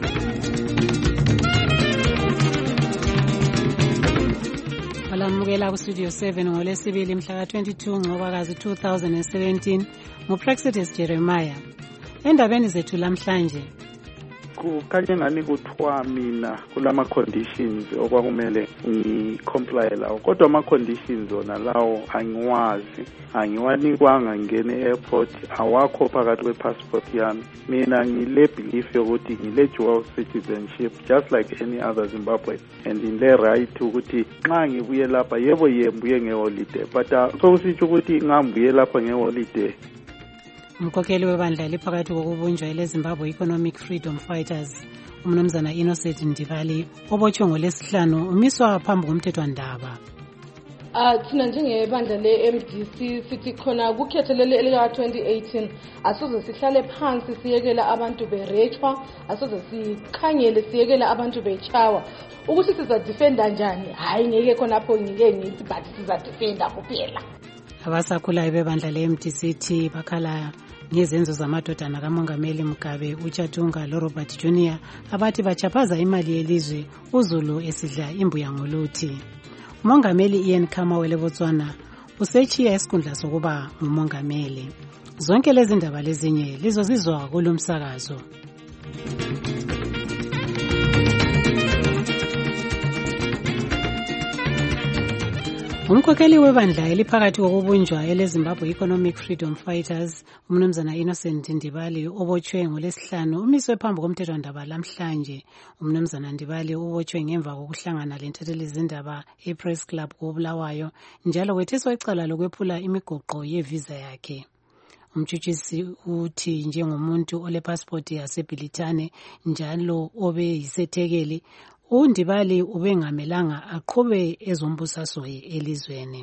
Balamukela ku Studio seven ngolesibili mhla ka twenty-two Ngqobakazi two thousand seventeen nguPraxidis Jeremiah. Endabeni zethu lamhlanje kukhanye ngani kuthiwa mina kulama conditions okwakumele ngicomply lawo, kodwa ama conditions ona lawo angiwazi, angiwanikwanga ngene airport, awakho phakathi kwe passport yami. Mina ngile belief yokuthi ngile dual citizenship just like any other Zimbabwean, and ngile right ukuthi nxa ngibuye lapha yebo yembuye ngeholiday, but sokusitsho ukuthi ngambuye lapha ngeholiday. Umkhokheli webandla liphakathi kokubunjwa eleZimbabwe Economic Freedom Fighters umnumzana Innocent Ndibali obotshwe ngolesihlanu umiswa phambi komthethwandaba. Ah thina njengebandla le-M D C sithi khona kukhetho leli ka twenty eighteen asoze sihlale phansi siyekela abantu berechwa, asoze sikhangele siyekela abantu bechawa ukuthi siza defenda njani. Hayi ngeke khonapho ngike ngithi but siza defenda kuphela. Abasakhulayo bebandla le-M D C thi bakhala ngezenzo zamadodana kaMongameli Mugabe uChatunga loRobert Junior abathi bachaphaza imali yelizwe uZulu esidla imbuya ngoluthi. Umongameli Ian Khama weLebotswana usechiya esikhundla sokuba ngumongameli. Zonke lezi ndaba lezinye lizozizwa kulomsakazo. Umkhokheli webandla eliphakathi kokubunjwa eleZimbabwe Economic Freedom Fighters umnumzana Innocent Ndibali obotshwe ngolesihlanu umiswe phambi komthethwandaba lamhlanje. Umnumzana Ndibali ubotshwe ngemva kokuhlangana lenthetheli zindaba ePress Club koBulawayo njalo wetheswa icala lokwephula imigoqo yevisa yakhe. Umtshutshisi uthi njengomuntu olepassport yaseBilitane njalo obe yisethekeli uNdibali ubengamelanga aqhube ezombusaso elizweni.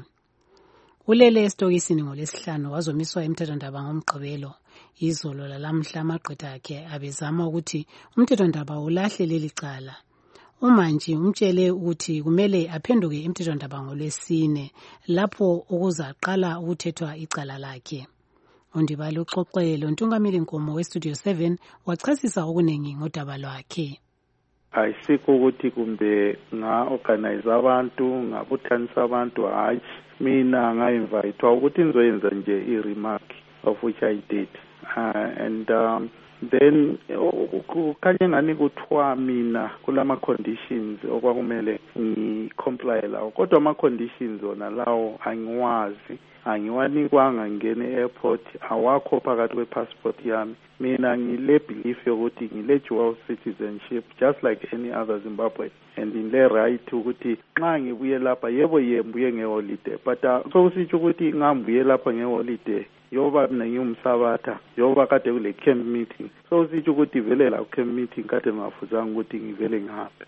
Ulele estokisini ngolesihlanu wazomiswa emthethwandaba ngomgqibelo. Izolo lalamhla amagqwetha akhe abezama ukuthi umthethwandaba ulahle leli cala. Umantshi umtshele ukuthi kumele aphenduke emthethwandaba ngolwesine lapho ukuzaqala ukuthethwa icala lakhe. uNdibali uxoxe lontungameli Nkomo weStudio seven wachasisa okunengi ngodaba lwakhe. Ayisikho ukuthi kumbe nga-organize abantu ngabuthanisa abantu, hayi mina nga-invitwa ukuthi ngizoyenza nje i-remark of which I did. Uh, and um, then kukhanye ngani kuthiwa mina kulama conditions okwakumele ngicomply lawo, kodwa ama conditions ona lawo angiwazi, angiwanikwanga ngene airport, awakho phakathi kwe passport yami. Mina ngile belief yokuthi ngile dual citizenship just like any other Zimbabwean, and ngile right ukuthi nxa ngibuye lapha yebo yembuye ngeholiday, but sokusitsho ukuthi ngambuye lapha ngeholiday yoba mina ngiyumsabatha yoba kade kule camp meeting, sokusitsho ukuthi vele la camp meeting kade ngafuzanga ukuthi ngivele ngihambe.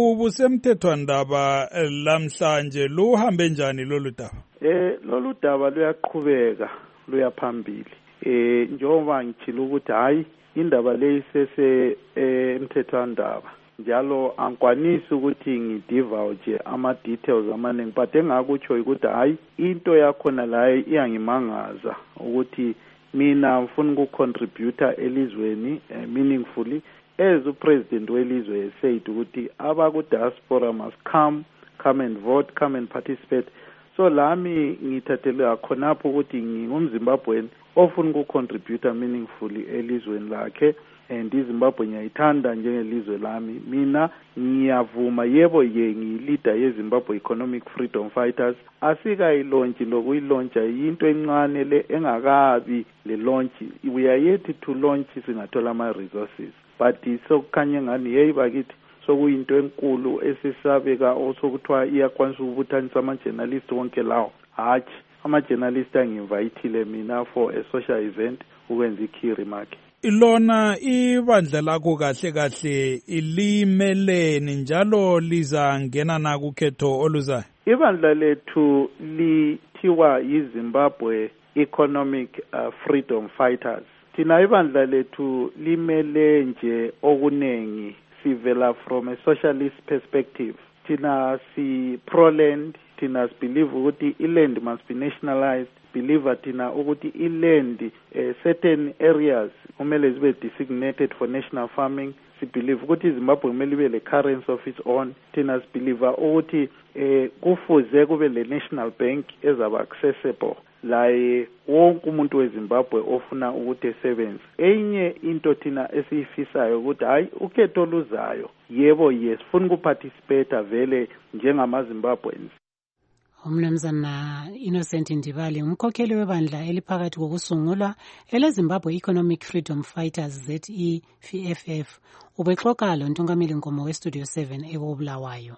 Ubusemthethwandaba lamhlanje luhambe njani lolu daba? Eh lolu daba luyaqhubeka luyaphambili. Eh njengoba ngithile ukuthi hayi indaba leyisese emthethwandaba njalo angikwanisi ukuthi ngidivulge ama details amaningi, but engakutsho ukuthi hayi into yakhona la iyangimangaza ukuthi mina ngifuna ukucontributor elizweni uh, meaningfully as the president welizwe said ukuthi abaku diaspora must come come and vote, come and participate. So lami ngithathele khonapho ukuthi ngingumZimbabwean ofuna ukucontributor meaningfully elizweni lakhe, and iZimbabwe ngiyayithanda njengelizwe lami. Mina ngiyavuma yebo ye ngiyilida yeZimbabwe Economic Freedom Fighters, asika ilaunch lokuyiloncha into encane le engakabi le launch, we are yet to launch singathola ama resources, but sokukhanye ngani hey bakithi sokuyinto enkulu esisabeka osokuthiwa iyakwanisa ukubuthanisa ama-journalist wonke lawo. Hatshi, ama-journalist angi-invayithile mina for a social event ukwenza i-key remark. Ilona ibandla lakho kahle kahle ilimeleni njalo lizangena na kukhetho oluzayo? Ibandla lethu lithiwa yiZimbabwe Economic uh, Freedom Fighters. Thina ibandla lethu limele nje okunengi, sivela from a socialist perspective. Thina si pro-land, thina believe ukuthi i-land must be nationalized, believe thina ukuthi i-land uh, certain areas kumele zibe designated for national farming. Si believe ukuthi Zimbabwe kumele ibe le currency of its own. Thina si believe ukuthi eh kufuze kube le national bank ezaba accessible la wonke umuntu weZimbabwe ofuna ukuthi esebenze. Enye into thina esiyifisayo ukuthi hayi ukhetho luzayo, yebo yes funa ukuparticipate vele njengamaZimbabweans. Umnumzana Innocent Ndibali umkhokheli webandla eliphakathi kokusungulwa eleZimbabwe Economic Freedom Fighters Z E F F F ubexoxa lo ntungameli Nkomo weStudio seven eKobulawayo.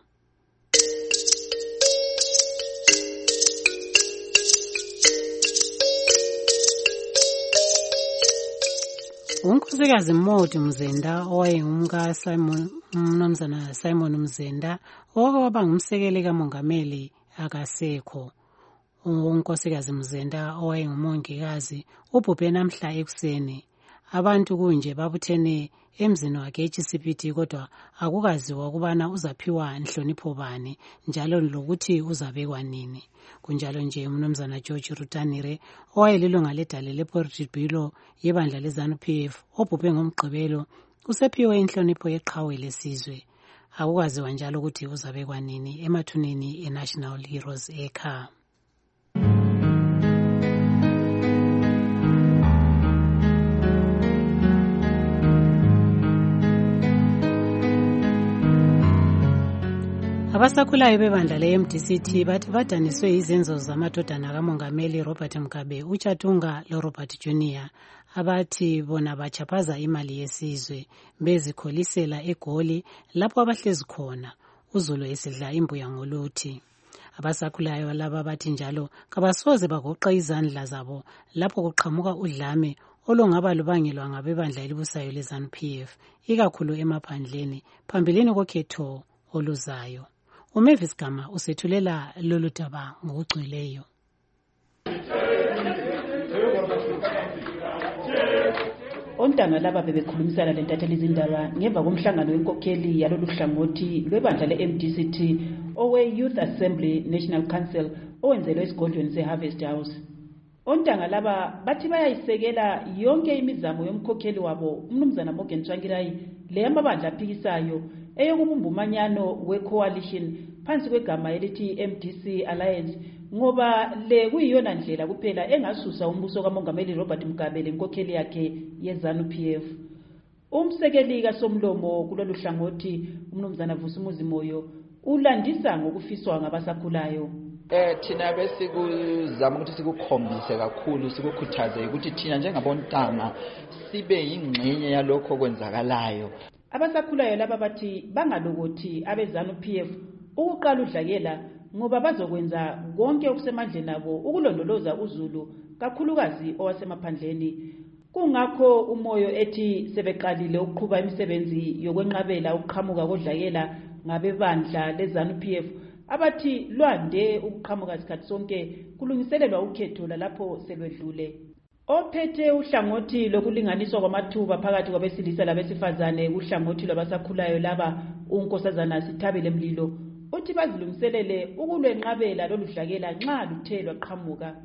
Unkosikazi Modi Mzenda owayengumka Simon umnumzana Simon Mzenda owaba ngumsekeli kamongameli akasekho. Unkosikazi Mzenda owayengumongikazi ubhubhe namhla ekuseni. Abantu kunje babuthene emzini wakhe eCh C P D kodwa akukaziwa ukubana uzaphiwa inhlonipho bani njalo lokuthi uzabekwa nini. Kunjalo nje umnumzana George Rutanire owayelilunga ledale lePolitburo yebandla leZANU P F obhubhe ngomgqibelo usephiwe inhlonipho yeqhawe lesizwe. Akukaziwa njalo ukuthi uzabekwa nini emathuneni eNational Heroes eKha. Abasakhulayo bebandla le-M D C T bathi badaniswe izenzo zamadodana kamongameli Robert Mugabe, uChatunga loRobert Junior abathi bona bachaphaza imali yesizwe bezikholisela eGoli lapho abahlezi khona uZulu esidla imbuya ngoluthi. Abasakhulayo laba bathi njalo kabasoze bagoqa izandla zabo lapho kuqhamuka udlame olungaba lubangelwa ngabebandla elibusayo leZANU P F ikakhulu emaphandleni phambilini kokhetho oluzayo. Umavis Gama usethulela lolu daba ngokugcweleyo. Ontanga laba bebekhulumisana lentatheli izindaba ngemva komhlangano wenkokheli yalolu hlangothi lwebandla le-M D C T owe Youth Assembly National Council owenzelwe esigodlweni seHarvest House. Ontanga laba bathi bayayisekela yonke imizamo yomkhokheli wabo umnumzana Morgan Tsvangirai leyamabandla aphikisayo eyokubumba umanyano we-coalition phansi kwegama elithi M D C Alliance ngoba le kuyiyona ndlela kuphela engasusa umbuso kamongameli Robert Mugabe lenkokheli yakhe yeZANU P F. Umsekeli kaSomlomo kulolu hlangothi umnumzana Vusumuzi Moyo ulandisa ngokufiswa ngabasakhulayo. Eh thina besikuzama ukuthi sikukhombise kakhulu sikukhuthaze ukuthi thina njengabontanga sibe yingxenye yalokho kwenzakalayo. Abasakhulayo laba bathi bangalokothi abeZANU P F ukuqala udlakela ngoba bazokwenza konke okusemandleni nabo ukulondoloza uZulu kakhulukazi owasemaphandleni. Kungakho uMoyo ethi sebeqalile ukuqhuba imisebenzi yokwenqabela ukuqhamuka kodlakela ngabebandla leZANU P F abathi lwande ukuqhamuka isikhathi sonke kulungiselelwa ukhetho lapho selwedlule. Ophethe uhlangothi lokulinganiswa kwamathuba phakathi kwabesilisa labesifazane kuhlangothi lwabasakhulayo laba unkosazana Sithabile Mlilo uthi bazilungiselele ukulwenqabela lolu dlakela nxa luthelwa qhamuka.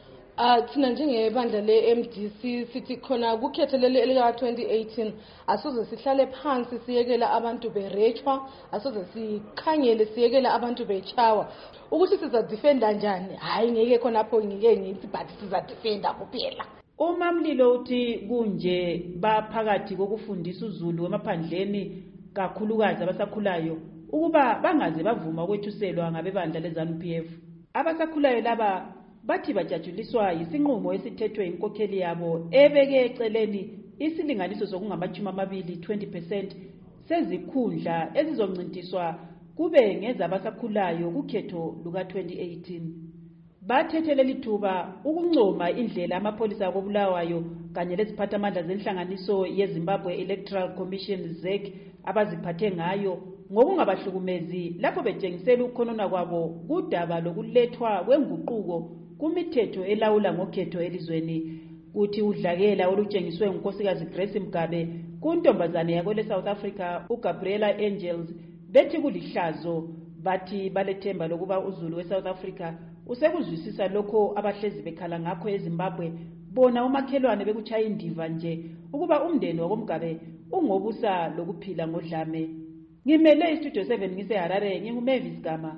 Ah thina njengebandla le-M D C sithi khona kukhetho leli elika twenty eighteen asoze sihlale phansi siyekela abantu berechwa, asoze sikhangele siyekela abantu bechawa ukuthi siza defenda njani. Hayi ngeke khonapho ngike ngithi but siza defenda kuphela. Uma Mlilo uthi kunje baphakathi kokufundisa uZulu emaphandleni kakhulukazi abasakhulayo ukuba bangaze bavuma ukwethuselwa ngabebandla leZANU P F. Abasakhulayo laba bathi bajajuliswa isinqumo esithethwe inkokheli yabo ebeke eceleni isilinganiso sokungamachumi amabili twenty percent sezikhundla ezizoncintiswa kube ngezabasakhulayo kukhetho luka twenty eighteen. Bathethe leli thuba ukuncoma indlela amapholisa koBulawayo kanye leziphathamandla zenhlanganiso yeZimbabwe Electoral Commission Z E C abaziphathe ngayo ngokungabahlukumezi lapho betshengisela ukukhonona kwabo kudaba lokulethwa kwenguquko kumithetho elawula ngokhetho elizweni. Kuthi udlakela olutshengiswe ngunkosikazi Grace Mugabe kuntombazane yakwele South Africa uGabriela Angels bethi kulihlazo, bathi balethemba lokuba uZulu weSouth Africa usekuzwisisa lokho abahlezi bekhala ngakho eZimbabwe bona umakhelwane bekuchaya indiva nje ukuba umndeni wakoMgabe ungobusa lokuphila ngodlame. Ngimele iStudio seven ngiseHarare, nginguMavis Gama.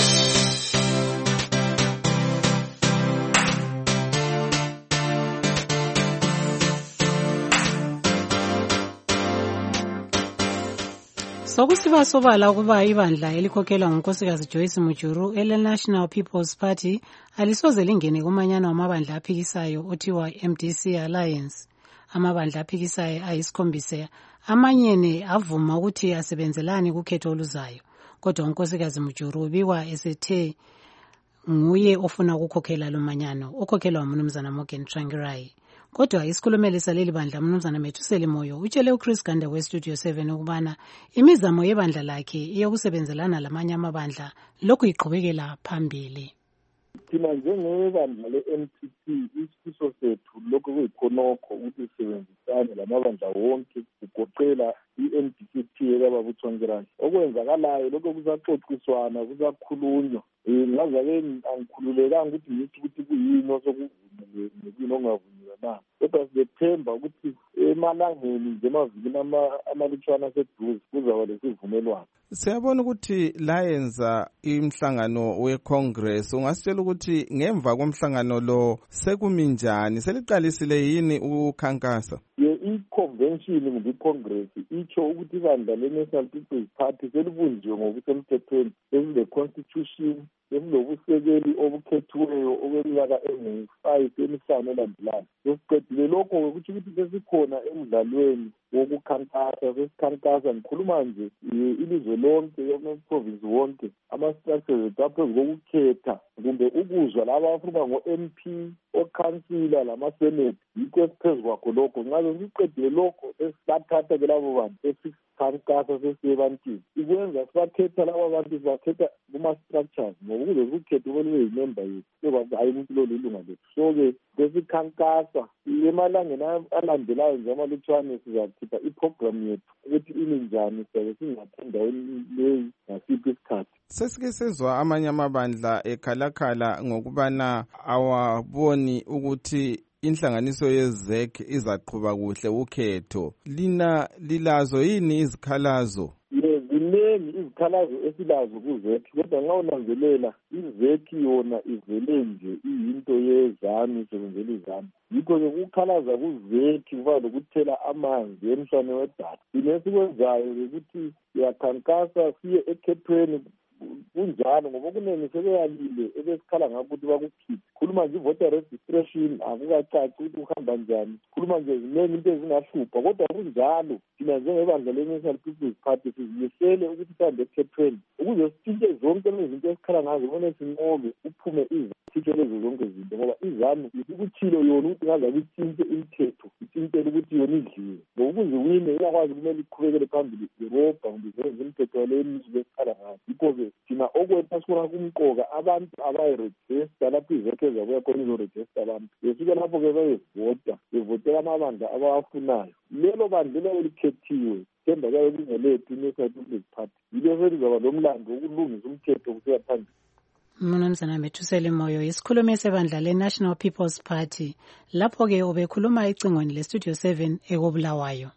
Sokusiba sobala ukuba ibandla elikhokhelwa ngunkosikazi Joyce Mujuru ele-National People's Party alisoze lingene kumanyana wamabandla aphikisayo othiwa M D C Alliance. Amabandla aphikisayo ayisikhombisa, amanyene avuma ukuthi asebenzelani kukhetho oluzayo. Kodwa unkosikazi Mujuru ubikwa esethe nguye ofuna ukukhokhela lo manyano, okhokhelwa uMnumzana Morgan Tsvangirai. Kodwa isikhulumeli saleli bandla uMnumzana Methuseli Moyo utshele uChris Ganda weStudio seven ukubana imizamo yebandla lakhe iyokusebenzelana lamanye amabandla lokhu iqhubekela phambili. Thina njengebandla le-M T C isifiso sethu lokho kuyikhonokho ukuthi sisebenzisane lamabandla wonke kugoqela i-M D C T ekababa uTsvangirai. Okwenzakalayo lokho kusaxoxiswana kusakhulunywa. Ngaze-ke angikhululekanga ukuthi ngithi ukuthi kuyini osokuyini ongavunyelwa na. Kodwa siyethemba ukuthi emalangeni nje emavikini amalutshwana aseduze kuzaba lesivumelwano. Siyabona ukuthi layenza imhlangano weCongress. Ungasitshela ukuthi ngemva komhlangano lo sekuminjani, seliqalisile yini ukukhankasa? Ye i-convention kumbe i-congress itsho ukuthi ibandla le-National People's Party selibunjiwe ngokusemthethweni, sesile-constitution, sesilobusekeli obukhethiweyo okweminyaka engu-five emihlanu elandelayo. Sesiqedile lokho ukuthi ukuthi sesikhona emdlalweni wokukhankasa, sesikhankasa ngikhuluma nje ilizwe lonke, ama-province wonke, ama-structures ethu aphezu kokukhetha kumbe ukuzwa laba abafuna ngo-M P, okhansila lama-senate, yikho esiphezu kwakho lokho. Ngabe siqedile lokho sesibathatha ke labo bantu sesikhankasa sesiyebantwini. Ikwenza sibakhetha laba bantu sibakhetha kuma-structures ngoba ukuze sikhethe kube yimember yethu soba hayi umuntu lo lilunga lethu. So-ke sesikhankasa emalangeni alandelayo nje amalutshwane sizakhipha iprogram yethu ukuthi imi njani, sizabe singathendaweni leyi ngasiphi isikhathi. Sesike sezwa amanye amabandla ekhalakhala ngokubana awaboni ukuthi inhlanganiso ye-Z E C izaqhuba kuhle ukhetho. Lina lilazo yini izikhalazo? Ziningi izikhalazo esilazo ku-Z E C, kodwa nxa unanzelela i-Z E C yona ivele nje iyinto yezanu, isebenzela izanu. Yikho-ke ukukhalaza ku-Z E C kuba lokuthela amanzi emhlane wedada. Thina esikwenzayo ukuthi siyakhankasa siye ekhethweni kunjalo ngoba kunengi sebeyalile ebesikhala ngakho ukuthi bakukhiphe. Khuluma nje i-voter registration akukacaci ukuthi uhamba njani. Khuluma nje ziningi into ezingahlupha, kodwa kunjalo thina njengebandla le-National People's Party sizimisele ukuthi sihambe ekhethweni ukuze sitshintshe zonke lezi zinto esikhala ngazo, kumele sinqobe uphume izitshintshe lezo zonke zinto ngoba izanu isikuthilo yona ukuthi ngazabe itshintshe imithetho, itshintshele ukuthi yona idliwe. Ngoba ukuze wine iyakwazi kumele iqhubekele phambili irobha kumbe izenze imithetho yaleyo mizuzu esikhala ngazo. Yikho-ke thina okwethu asikona kumqoka abantu abayirejista lapho izekhe zabuya khona izorejista abantu. Besuke lapho-ke bayevota, bevotela amabandla abawafunayo. Lelo bandla lelo likhethiwe themba kuyabe kungelethu i-National People's Party. Yilo selizaba lomlando wokulungisa umthetho kusiya phambili. Mnumzana Methuseli Moyo, isikhulumi sebandla le-National People's Party. Lapho-ke ubekhuluma ecingweni le-Studio seven ekobulawayo.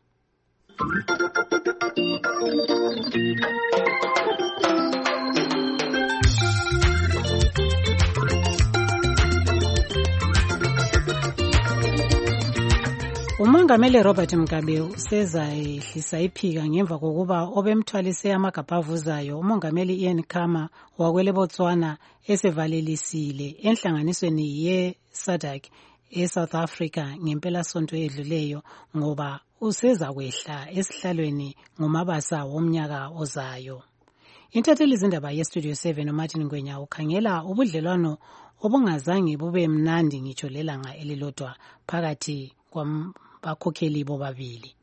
Umongameli Robert Mugabe usezayehlisa iphika ngemva kokuba obemthwalise amagabha avuzayo umongameli Ian Khama wakwele Botswana esevalelisile enhlanganisweni ye-S A D C e-South Africa ngempela sonto edluleyo ngoba useza kwehla esihlalweni ngomabasa womnyaka ozayo. Intatheli zindaba yestudio seven uMartin Ngwenya ukhangela ubudlelwano obungazange bube mnandi ngitsho lelanga elilodwa phakathi kwabakhokheli bobabili.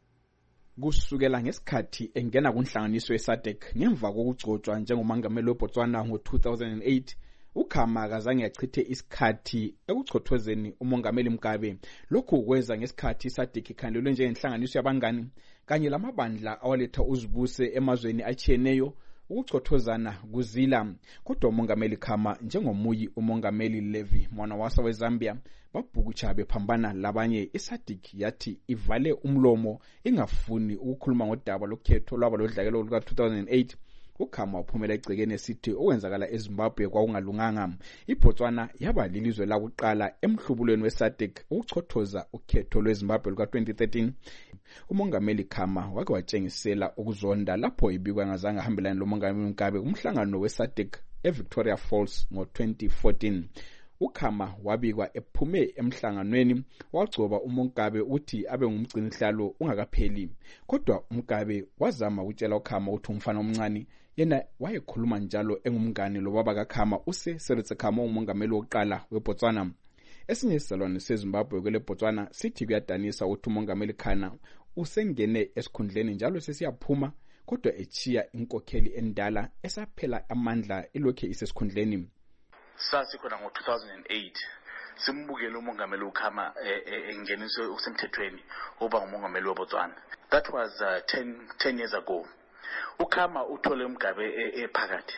Kusukela ngesikhathi engena kunhlanganiso yeSADC ngemva kokugcotshwa njengomongameli weBotswana ngo-two thousand eight, uKhama akazange achithe isikhathi ekuchothozeni umongameli Mugabe. Lokhu kwenza ngesikhathi iSADC ikhandelwe njengenhlanganiso yabangani kanye lamabandla awaletha uzibuse emazweni atshiyeneyo ukuchothozana kuzila. Kodwa umongameli Khama njengomuyi umongameli Levi Mwanawasa weZambia babhukutsha bephambana labanye, iSADC yathi ivale umlomo ingafuni ukukhuluma ngodaba lokhetho lwaba lodlakelo luka two thousand eight. uKhama uphumela egcekeni esithi okwenzakala eZimbabwe kwakungalunganga. iBotswana yaba lilizwe lakuqala emhlubulweni weSADC ukuchothoza ukhetho lweZimbabwe luka twenty thirteen. Umongameli Khama wake watshengisela ukuzonda lapho ibikwa ngazange ahambelana lomongameli Mugabe kumhlangano weSADC eVictoria Falls ngo twenty fourteen. uKhama wabikwa ephume emhlanganweni wagcoba uMugabe uthi abe ngumgcinihlalo ungakapheli. Kodwa uMugabe wazama ukutshela uKhama ukuthi umfana omncane yena wayekhuluma njalo engumngane lobaba kaKhama use Seretse Khama umongameli wokuqala weBotswana. Esinye isalwane seZimbabwe kwele Botswana sithi kuyadanisa ukuthi umongameli Khama usengene esikhundleni njalo sesiyaphuma kodwa echiya inkokheli endala esaphela amandla ilokhe isesikhundleni. Sasikhona ngo two thousand eight simbukele umongameli uKhama engeniswe usemthethweni oba ngumongameli weBotswana. That was uh, ten years ago. uKhama uthole uMgabe ephakathi.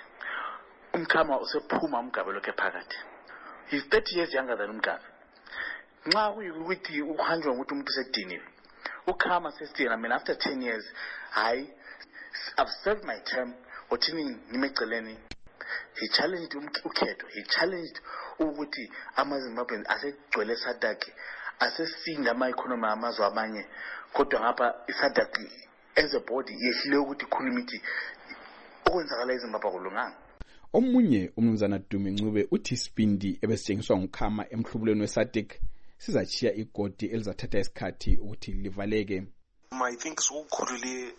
uMkhama usephuma uMgabe lokho ephakathi. He's thirty years younger than uMgabe. Nxa kuyikuthi uhanjwa ukuthi umuntu usediniwe, uKhama sesithina mina after ten years, hayi I've served my term, othini nimeceleni. He challenged ukhetho, he challenged ukuthi amaZimbabwe asegcwele SADC, asesinda ama-economy amazwe amanye, kodwa ngapha iSADC as a body yehlile ukuthi ikhulumithi okwenzakala eZimbabwe kulunganga. Omunye umnumzana Dumi Ncube uthi isibindi ebesitshengiswa nguKhama emhlubulweni weSADC sizachiya igodi elizathatha isikhathi ukuthi livaleke. I think sokukhulule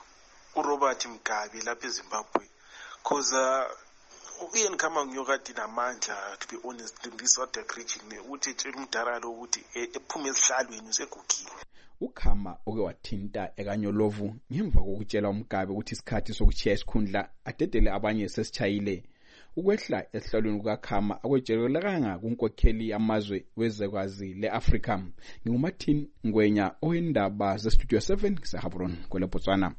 uRobert Mugabe lapha eZimbabwe because uh, uYen Khama ngiyokade namandla, to be honest, in this SADC region uthi tshela umdala lo ukuthi ephume esihlalweni usegugile. uKhama oke wathinta ekanyolovu ngemva kokutshela uMgabe ukuthi isikhathi sokuchiya isikhundla adedele abanye sesichayile. Ukwehla esihlalweni kukaKhama akwetshelekanga kunkokheli amazwe wezekwazi leAfrika. NginguMartin Ngwenya oyindaba zeStudio seven kuseHabron kwele Botswana.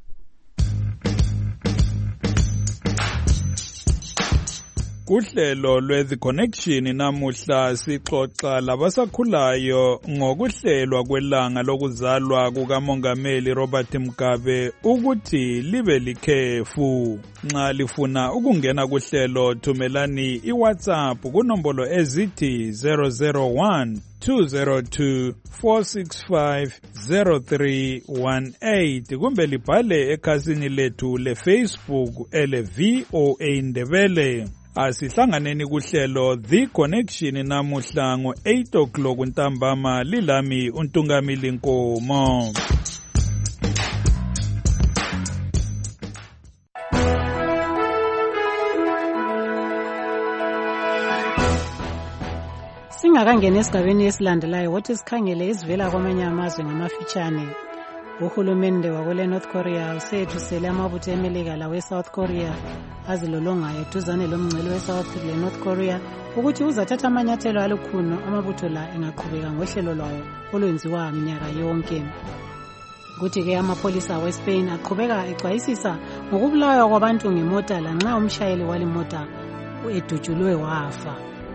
Kuhlelo lwezi connection namuhla sixoxa labasakhulayo ngokuhlelwa kwelanga lokuzalwa kukamongameli Robert Mugabe ukuthi libe likhefu. Nxa lifuna ukungena kuhlelo thumelani iWhatsApp kunombolo ezithi zero zero one two zero two four six five zero three one eight kumbe libhale ekhasini lethu leFacebook ele V O A Ndebele. Asihlanganeni kuhlelo The Connection namuhla ngo eight o'clock ntambama lilami uNtungamili Nkomo. Singakangena esigabeni esilandelayo wothi sikhangele izivela kwamanye amazwe ngamafitshane. Uhulumende wakwele North Korea usethu amabutho emelika lawe South Korea azilolongayo eduzane lomngcele weSouth le North Korea ukuthi uzathatha amanyathelo alukhuni amabutho la engaqhubeka ngohlelo lwawo olwenziwa minyaka yonke. Kuthi ke amapholisa weSpain aqhubeka exwayisisa ngokubulawa kwabantu ngemota lanxa umshayeli wale mota edutshulwe wafa.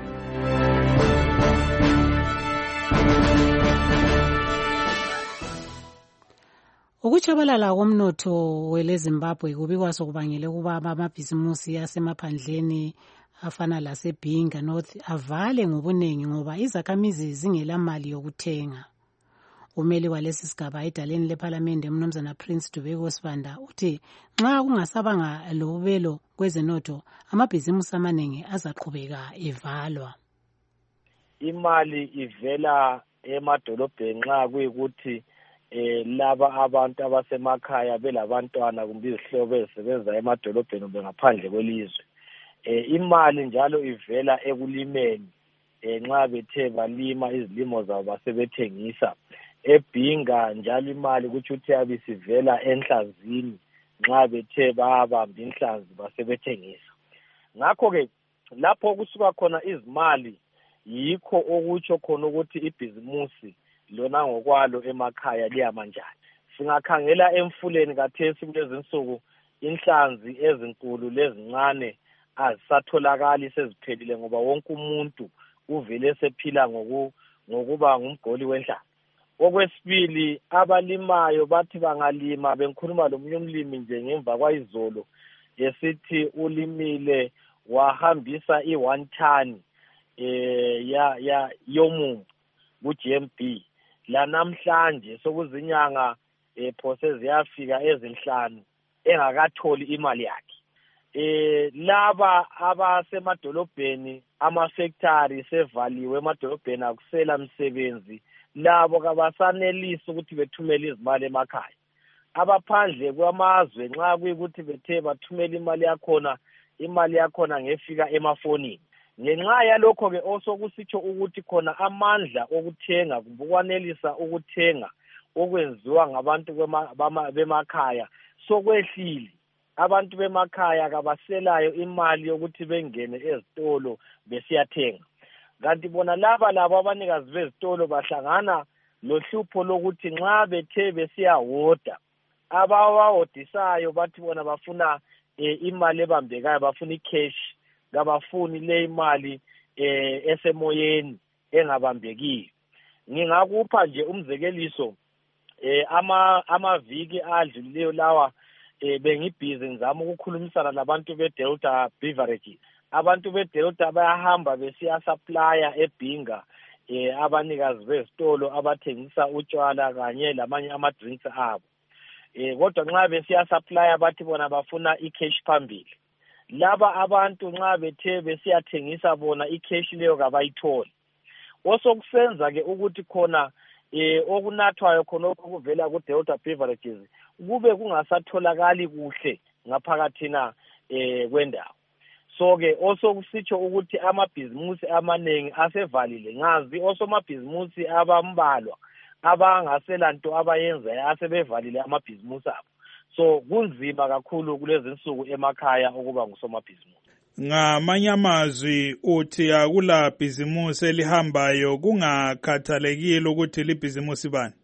Ukuchabalala komnotho wele Zimbabwe kubikwa sokubangele kuba amabhizimusi yasemaphandleni afana laseBinga North avale ngobunengi ngoba izakhamizi zingela mali yokuthenga. Umeli walesi sigaba edaleni leParliament uMnumzana Prince Dubeko Sibanda uthi nxa kungasabanga lobelo kwezenotho amabhizimusi amaningi azaqhubeka evalwa. Imali ivela emadolobheni nxa kuyikuthi eh laba abantu abasemakhaya belabantwana kumbe izihlobo ezisebenza emadolobheni kumbe ngaphandle kwelizwe. Eh imali njalo ivela ekulimeni eh nxa bethe balima izilimo zabo basebethengisa. Ebhinga njalo imali kuthi uthi abisivela enhlazini nxa bethe babamba inhlanzi basebethengisa. Ngakho ke lapho kusuka khona izimali yikho okutsho khona ukuthi ibhizimusi lona ngokwalo emakhaya liyamanjani. Singakhangela emfuleni kathesi kulezinsuku inhlanzi ezinkulu lezincane azisatholakali seziphelile ngoba wonke umuntu uvele sephila ngoku ngokuba ngumgoli wenhlanzi. Okwesibili abalimayo bathi bangalima bengikhuluma lomunye umlimi nje ngemva kwayizolo esithi ulimile wahambisa i one ton eh ya ya yomu ku G M B la namhlanje sokuzinyanga eh phose ziyafika ezinhlanu engakatholi imali yakhe. Eh laba abasemadolobheni ama factory sevaliwe emadolobheni akusela umsebenzi labo kabasanelisi ukuthi bethumele izimali emakhaya. Abaphandle kwamazwe nxa kuyikuthi bethe bathumela imali yakhona imali yakhona ngefika emafonini. Ngenxa yalokho ke osokusitsho ukuthi khona amandla okuthenga kumbe ukwanelisa ukuthenga okwenziwa ngabantu bemakhaya sokwehlile. Abantu bemakhaya kabaselayo imali yokuthi bengene ezitolo besiyathenga. Kanti bona laba labo abanikazi bezitolo bahlangana lohlupho lokuthi nxa bethe besiyahoda abawahodisayo bathi bona bafuna e, imali ebambekayo bafuna icash ngabafuni le imali eh esemoyeni engabambekiyo. Ngingakupha nje umzekeliso eh ama amaviki adlulileyo lawa eh bengibhizi ngizama ukukhulumisana labantu beDelta Beverages. Abantu beDelta bayahamba besiya supplier eBhinga eh abanikazi bezitolo abathengisa utshwala kanye lamanye ama drinks abo. Eh kodwa nxa besiya supplier bathi bona bafuna icash phambili. Laba abantu nxa bethe besiyathengisa bona icash leyo kabayitholi. Osokusenza ke ukuthi khona eh okunathwayo khona okuvela kuDelta Beverages kube kungasatholakali kuhle ngaphakathina eh kwendawo. So ke osokusitsho ukuthi amabhizimusi amanengi asevalile ngazi osomabhizimusi abambalwa abangaselanto abayenza asebevalile amabhizimusi abo. So kunzima kakhulu kulezi insuku emakhaya ukuba ngusomabhizimusi. Ngamanye amazwi uthi akula bhizimusi elihambayo kungakhathalekile ukuthi libhizimusi bani.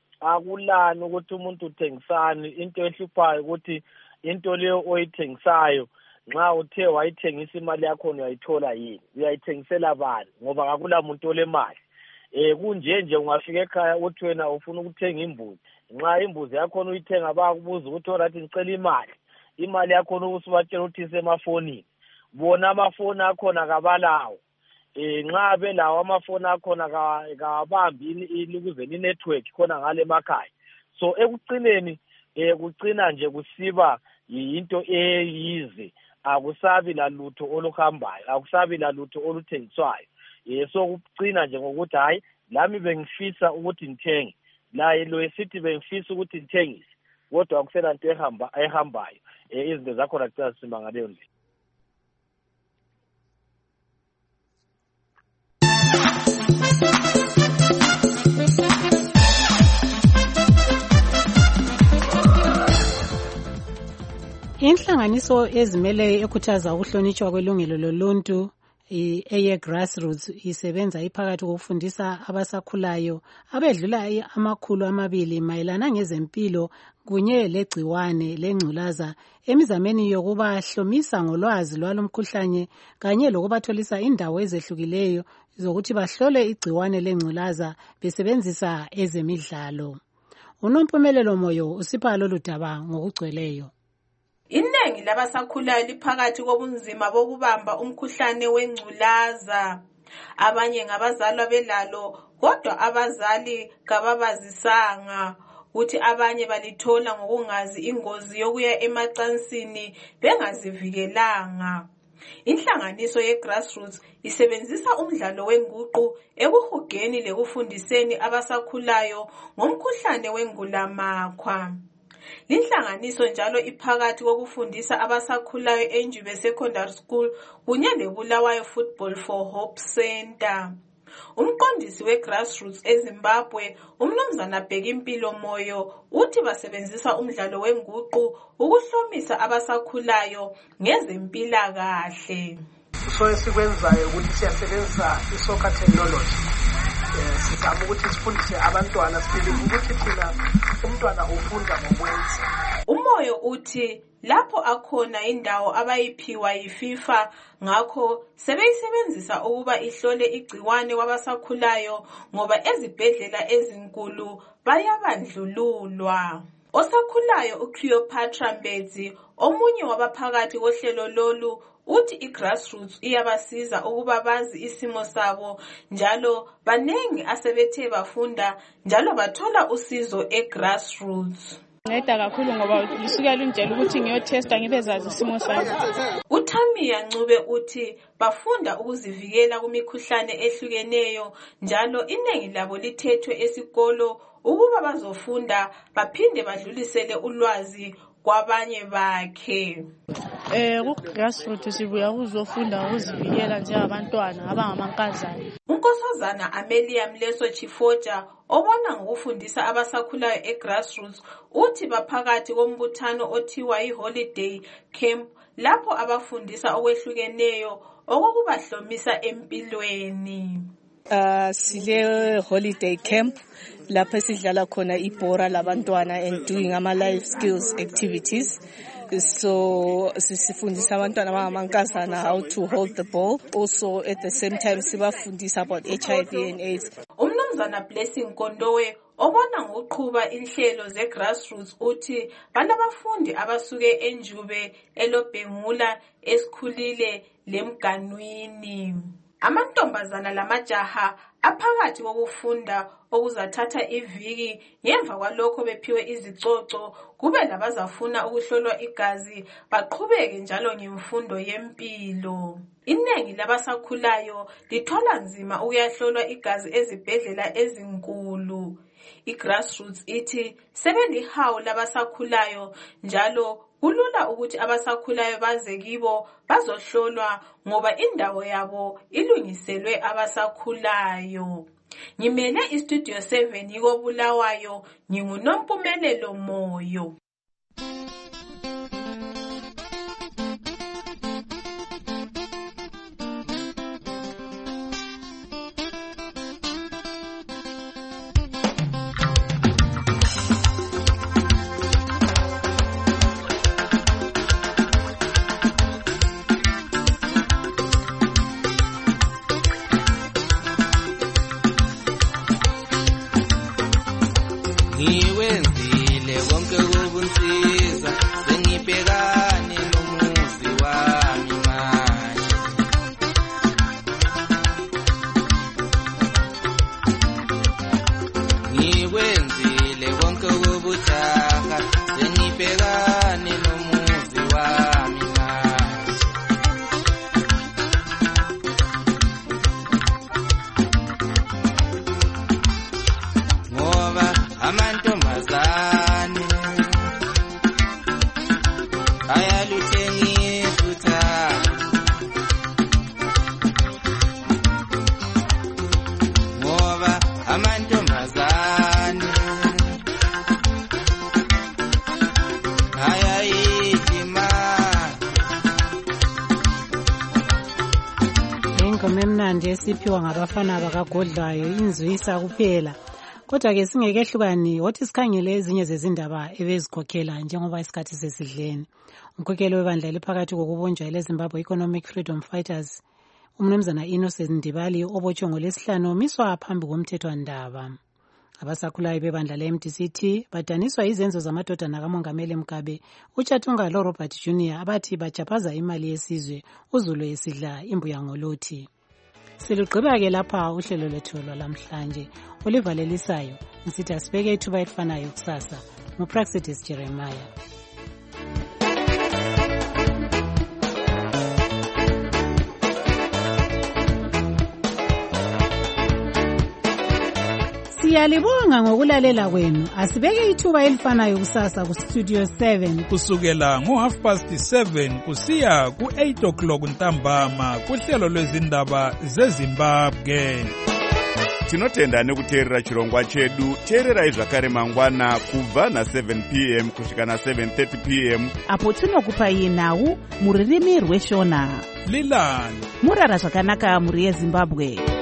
Akulani ukuthi umuntu uthengisani into ehluphayo ukuthi into leyo oyithengisayo nxa uthe wayithengisa imali yakho uyayithola yini uyayithengisela bani ngoba akula muntu olemali. Eh kunje nje ungafika ekhaya uthi wena ufuna ukuthenga imbuzi nxa imbuzi yakho uyithenga bakubuza ukuthi orathi ngicela imali imali yakho usubatshela ukuthi isemafonini bona amafoni akhona kabalawo. Eh nxa belawo amafoni akhona kabambi ilikuze i network khona ngale emakhaya. So ekucineni eh kucina nje kusiba into eyize akusabi la lutho oluhambayo akusabi la lutho oluthengiswayo. Yeso kucina nje ngokuthi hayi lami bengifisa ukuthi ngithenge la lo esithi bengifisa ukuthi ngithengise kodwa akusela into ehamba ehambayo eh izinto zakho la simba ngaleyo ndlela. Inhlanganiso ezimele ekhuthaza ukuhlonitshwa kwelungelo loluntu eye grassroots isebenza iphakathi kokufundisa abasakhulayo abedlula amakhulu amabili mayelana ngezempilo kunye legciwane lengculaza emizameni yokubahlomisa ngolwazi lwalomkhuhlane kanye lokubatholisa indawo ezehlukileyo zokuthi bahlole igciwane lengculaza besebenzisa ezemidlalo. Unompumelelo Moyo usipha lolu daba ngokugcweleyo. Inengi labasakhulayo liphakathi kobunzima bokubamba umkhuhlane wengculaza. Abanye ngabazalwa belalo kodwa abazali kababazisanga. Uthi abanye balithola ngokungazi ingozi yokuya emacansini bengazivikelanga. Inhlanganiso ye-Grassroots isebenzisa umdlalo wenguqu ekuhugeni lekufundiseni abasakhulayo ngomkhuhlane wengulamakhwa. Linhlanganiso njalo iphakathi kokufundisa abasakhulayo eNjube Secondary School kunye leBulawayo Football for Hope Center. Umqondisi we-Grassroots eZimbabwe, umnumzana Bhekimpilo Moyo, uthi basebenzisa umdlalo wenguqu ukuhlomisa abasakhulayo ngezempilakahle. So esikwenzayo ukuthi siyasebenzisa i-soccer technology. Sizama ukuthi sifundise abantwana sibili ukuthi thina umntwana ufunda ngokwenza. Umoyo uthi lapho akhona indawo abayiphiwa yiFIFA ngakho sebeyisebenzisa ukuba ihlole igciwane wabasakhulayo ngoba ezibhedlela ezinkulu bayabandlululwa. Osakhulayo uCleopatra Mbezi, omunye wabaphakathi kohlelo lolu, uthi i-Grassroots iyabasiza ukuba bazi isimo sabo njalo banengi asebethe bafunda njalo bathola usizo e-Grassroots. Ngeda kakhulu ngoba lisuke lunjela ukuthi ngiyotesta ngibezazi isimo sami. uThamiya Ncube uthi bafunda ukuzivikela kumikhuhlane ehlukeneyo njalo iningi labo lithethwe esikolo ukuba bazofunda baphinde badlulisele ulwazi kwabanye bakhe. Eh ku-Grassroots sibuya ukuzofunda ukuzivikela njengabantwana abangamankazana. uNkosazana Amelia Mleso Chifoja obona ngokufundisa abasakhulayo e-Grassroots uthi baphakathi kombuthano othiwa i-Holiday Camp lapho abafundisa okwehlukeneyo okubahlomisa empilweni. Uh, sile holiday camp lapho sidlala khona ibhora labantwana and doing ama life skills activities. So sifundisa abantwana abangamankazana how to hold the ball. Also at the same time sibafundisa about H I V and AIDS. Umnumzana Blessing Kondowe obona ngokuqhuba inhlelo ze-Grassroots uthi banabafundi abasuke eNjube, eLobhengula, esikhulile lemganwini. Amantombazana lamajaha aphakathi kokufunda okuzathatha iviki ngemva kwalokho bephiwe izicoco kube labazafuna ukuhlolwa igazi baqhubeke njalo ngemfundo yempilo. Inengi labasakhulayo lithola nzima ukuyahlolwa igazi ezibhedlela ezinkulu. I-Grassroots ithi sebelihawu labasakhulayo njalo kulula ukuthi abasakhulayo baze kibo bazohlolwa ngoba indawo yabo ilungiselwe abasakhulayo. Ngimele iStudio seven yiko Bulawayo, nginguNompumelelo Moyo. Ngiwenzile konke ubunsiza sengibhekane nomuzi wami manje. Ngiwenzile konke ubutaka sengibhekane nomuzi wami manje. Ngoba amantombazane ayaluthengisa ngoba amantombazane ayayidima. Ingoma emnandi esiphiwa ngabafana bakagodlayo inzwisa kuphela. Kodwa ke singekehlukani wothi sikhangele ezinye zezindaba ebezikhokhela njengoba isikhathi sesidleni. Umkhokheli webandla eliphakathi kokubunjwa leZimbabwe Economic Freedom Fighters umnumzana Innocent Ndibali obotshwe ngolesihlanu miswa phambi komthethwandaba. Abasakhulayo bebandla le-M D C T badaniswa izenzo zamadodana kaMongameli Mugabe uChatunga loRobert Junior abathi bajaphaza imali yesizwe uZulu esidla imbuya ngoluthi. Silugqiba ke lapha uhlelo lwethu lwalamhlanje olivalelisayo nsithi asibeke ithuba elifanayo kusasa nguPraxidis Jeremiah. Siyalibonga ngokulalela kwenu. Asibeke ithuba elifanayo kusasa ku Studio seven kusukela ngo half past seven kusiya ku eight o'clock ntambama kuhlelo lwezindaba zeZimbabwe. Tinotenda nekuteerera chirongwa chedu. Teererai zvakare mangwana kubva na seven p m kusvika na seven thirty p m apo tinokupai nhau muririmi rweshona. Lilani murara zvakanaka muri yeZimbabwe.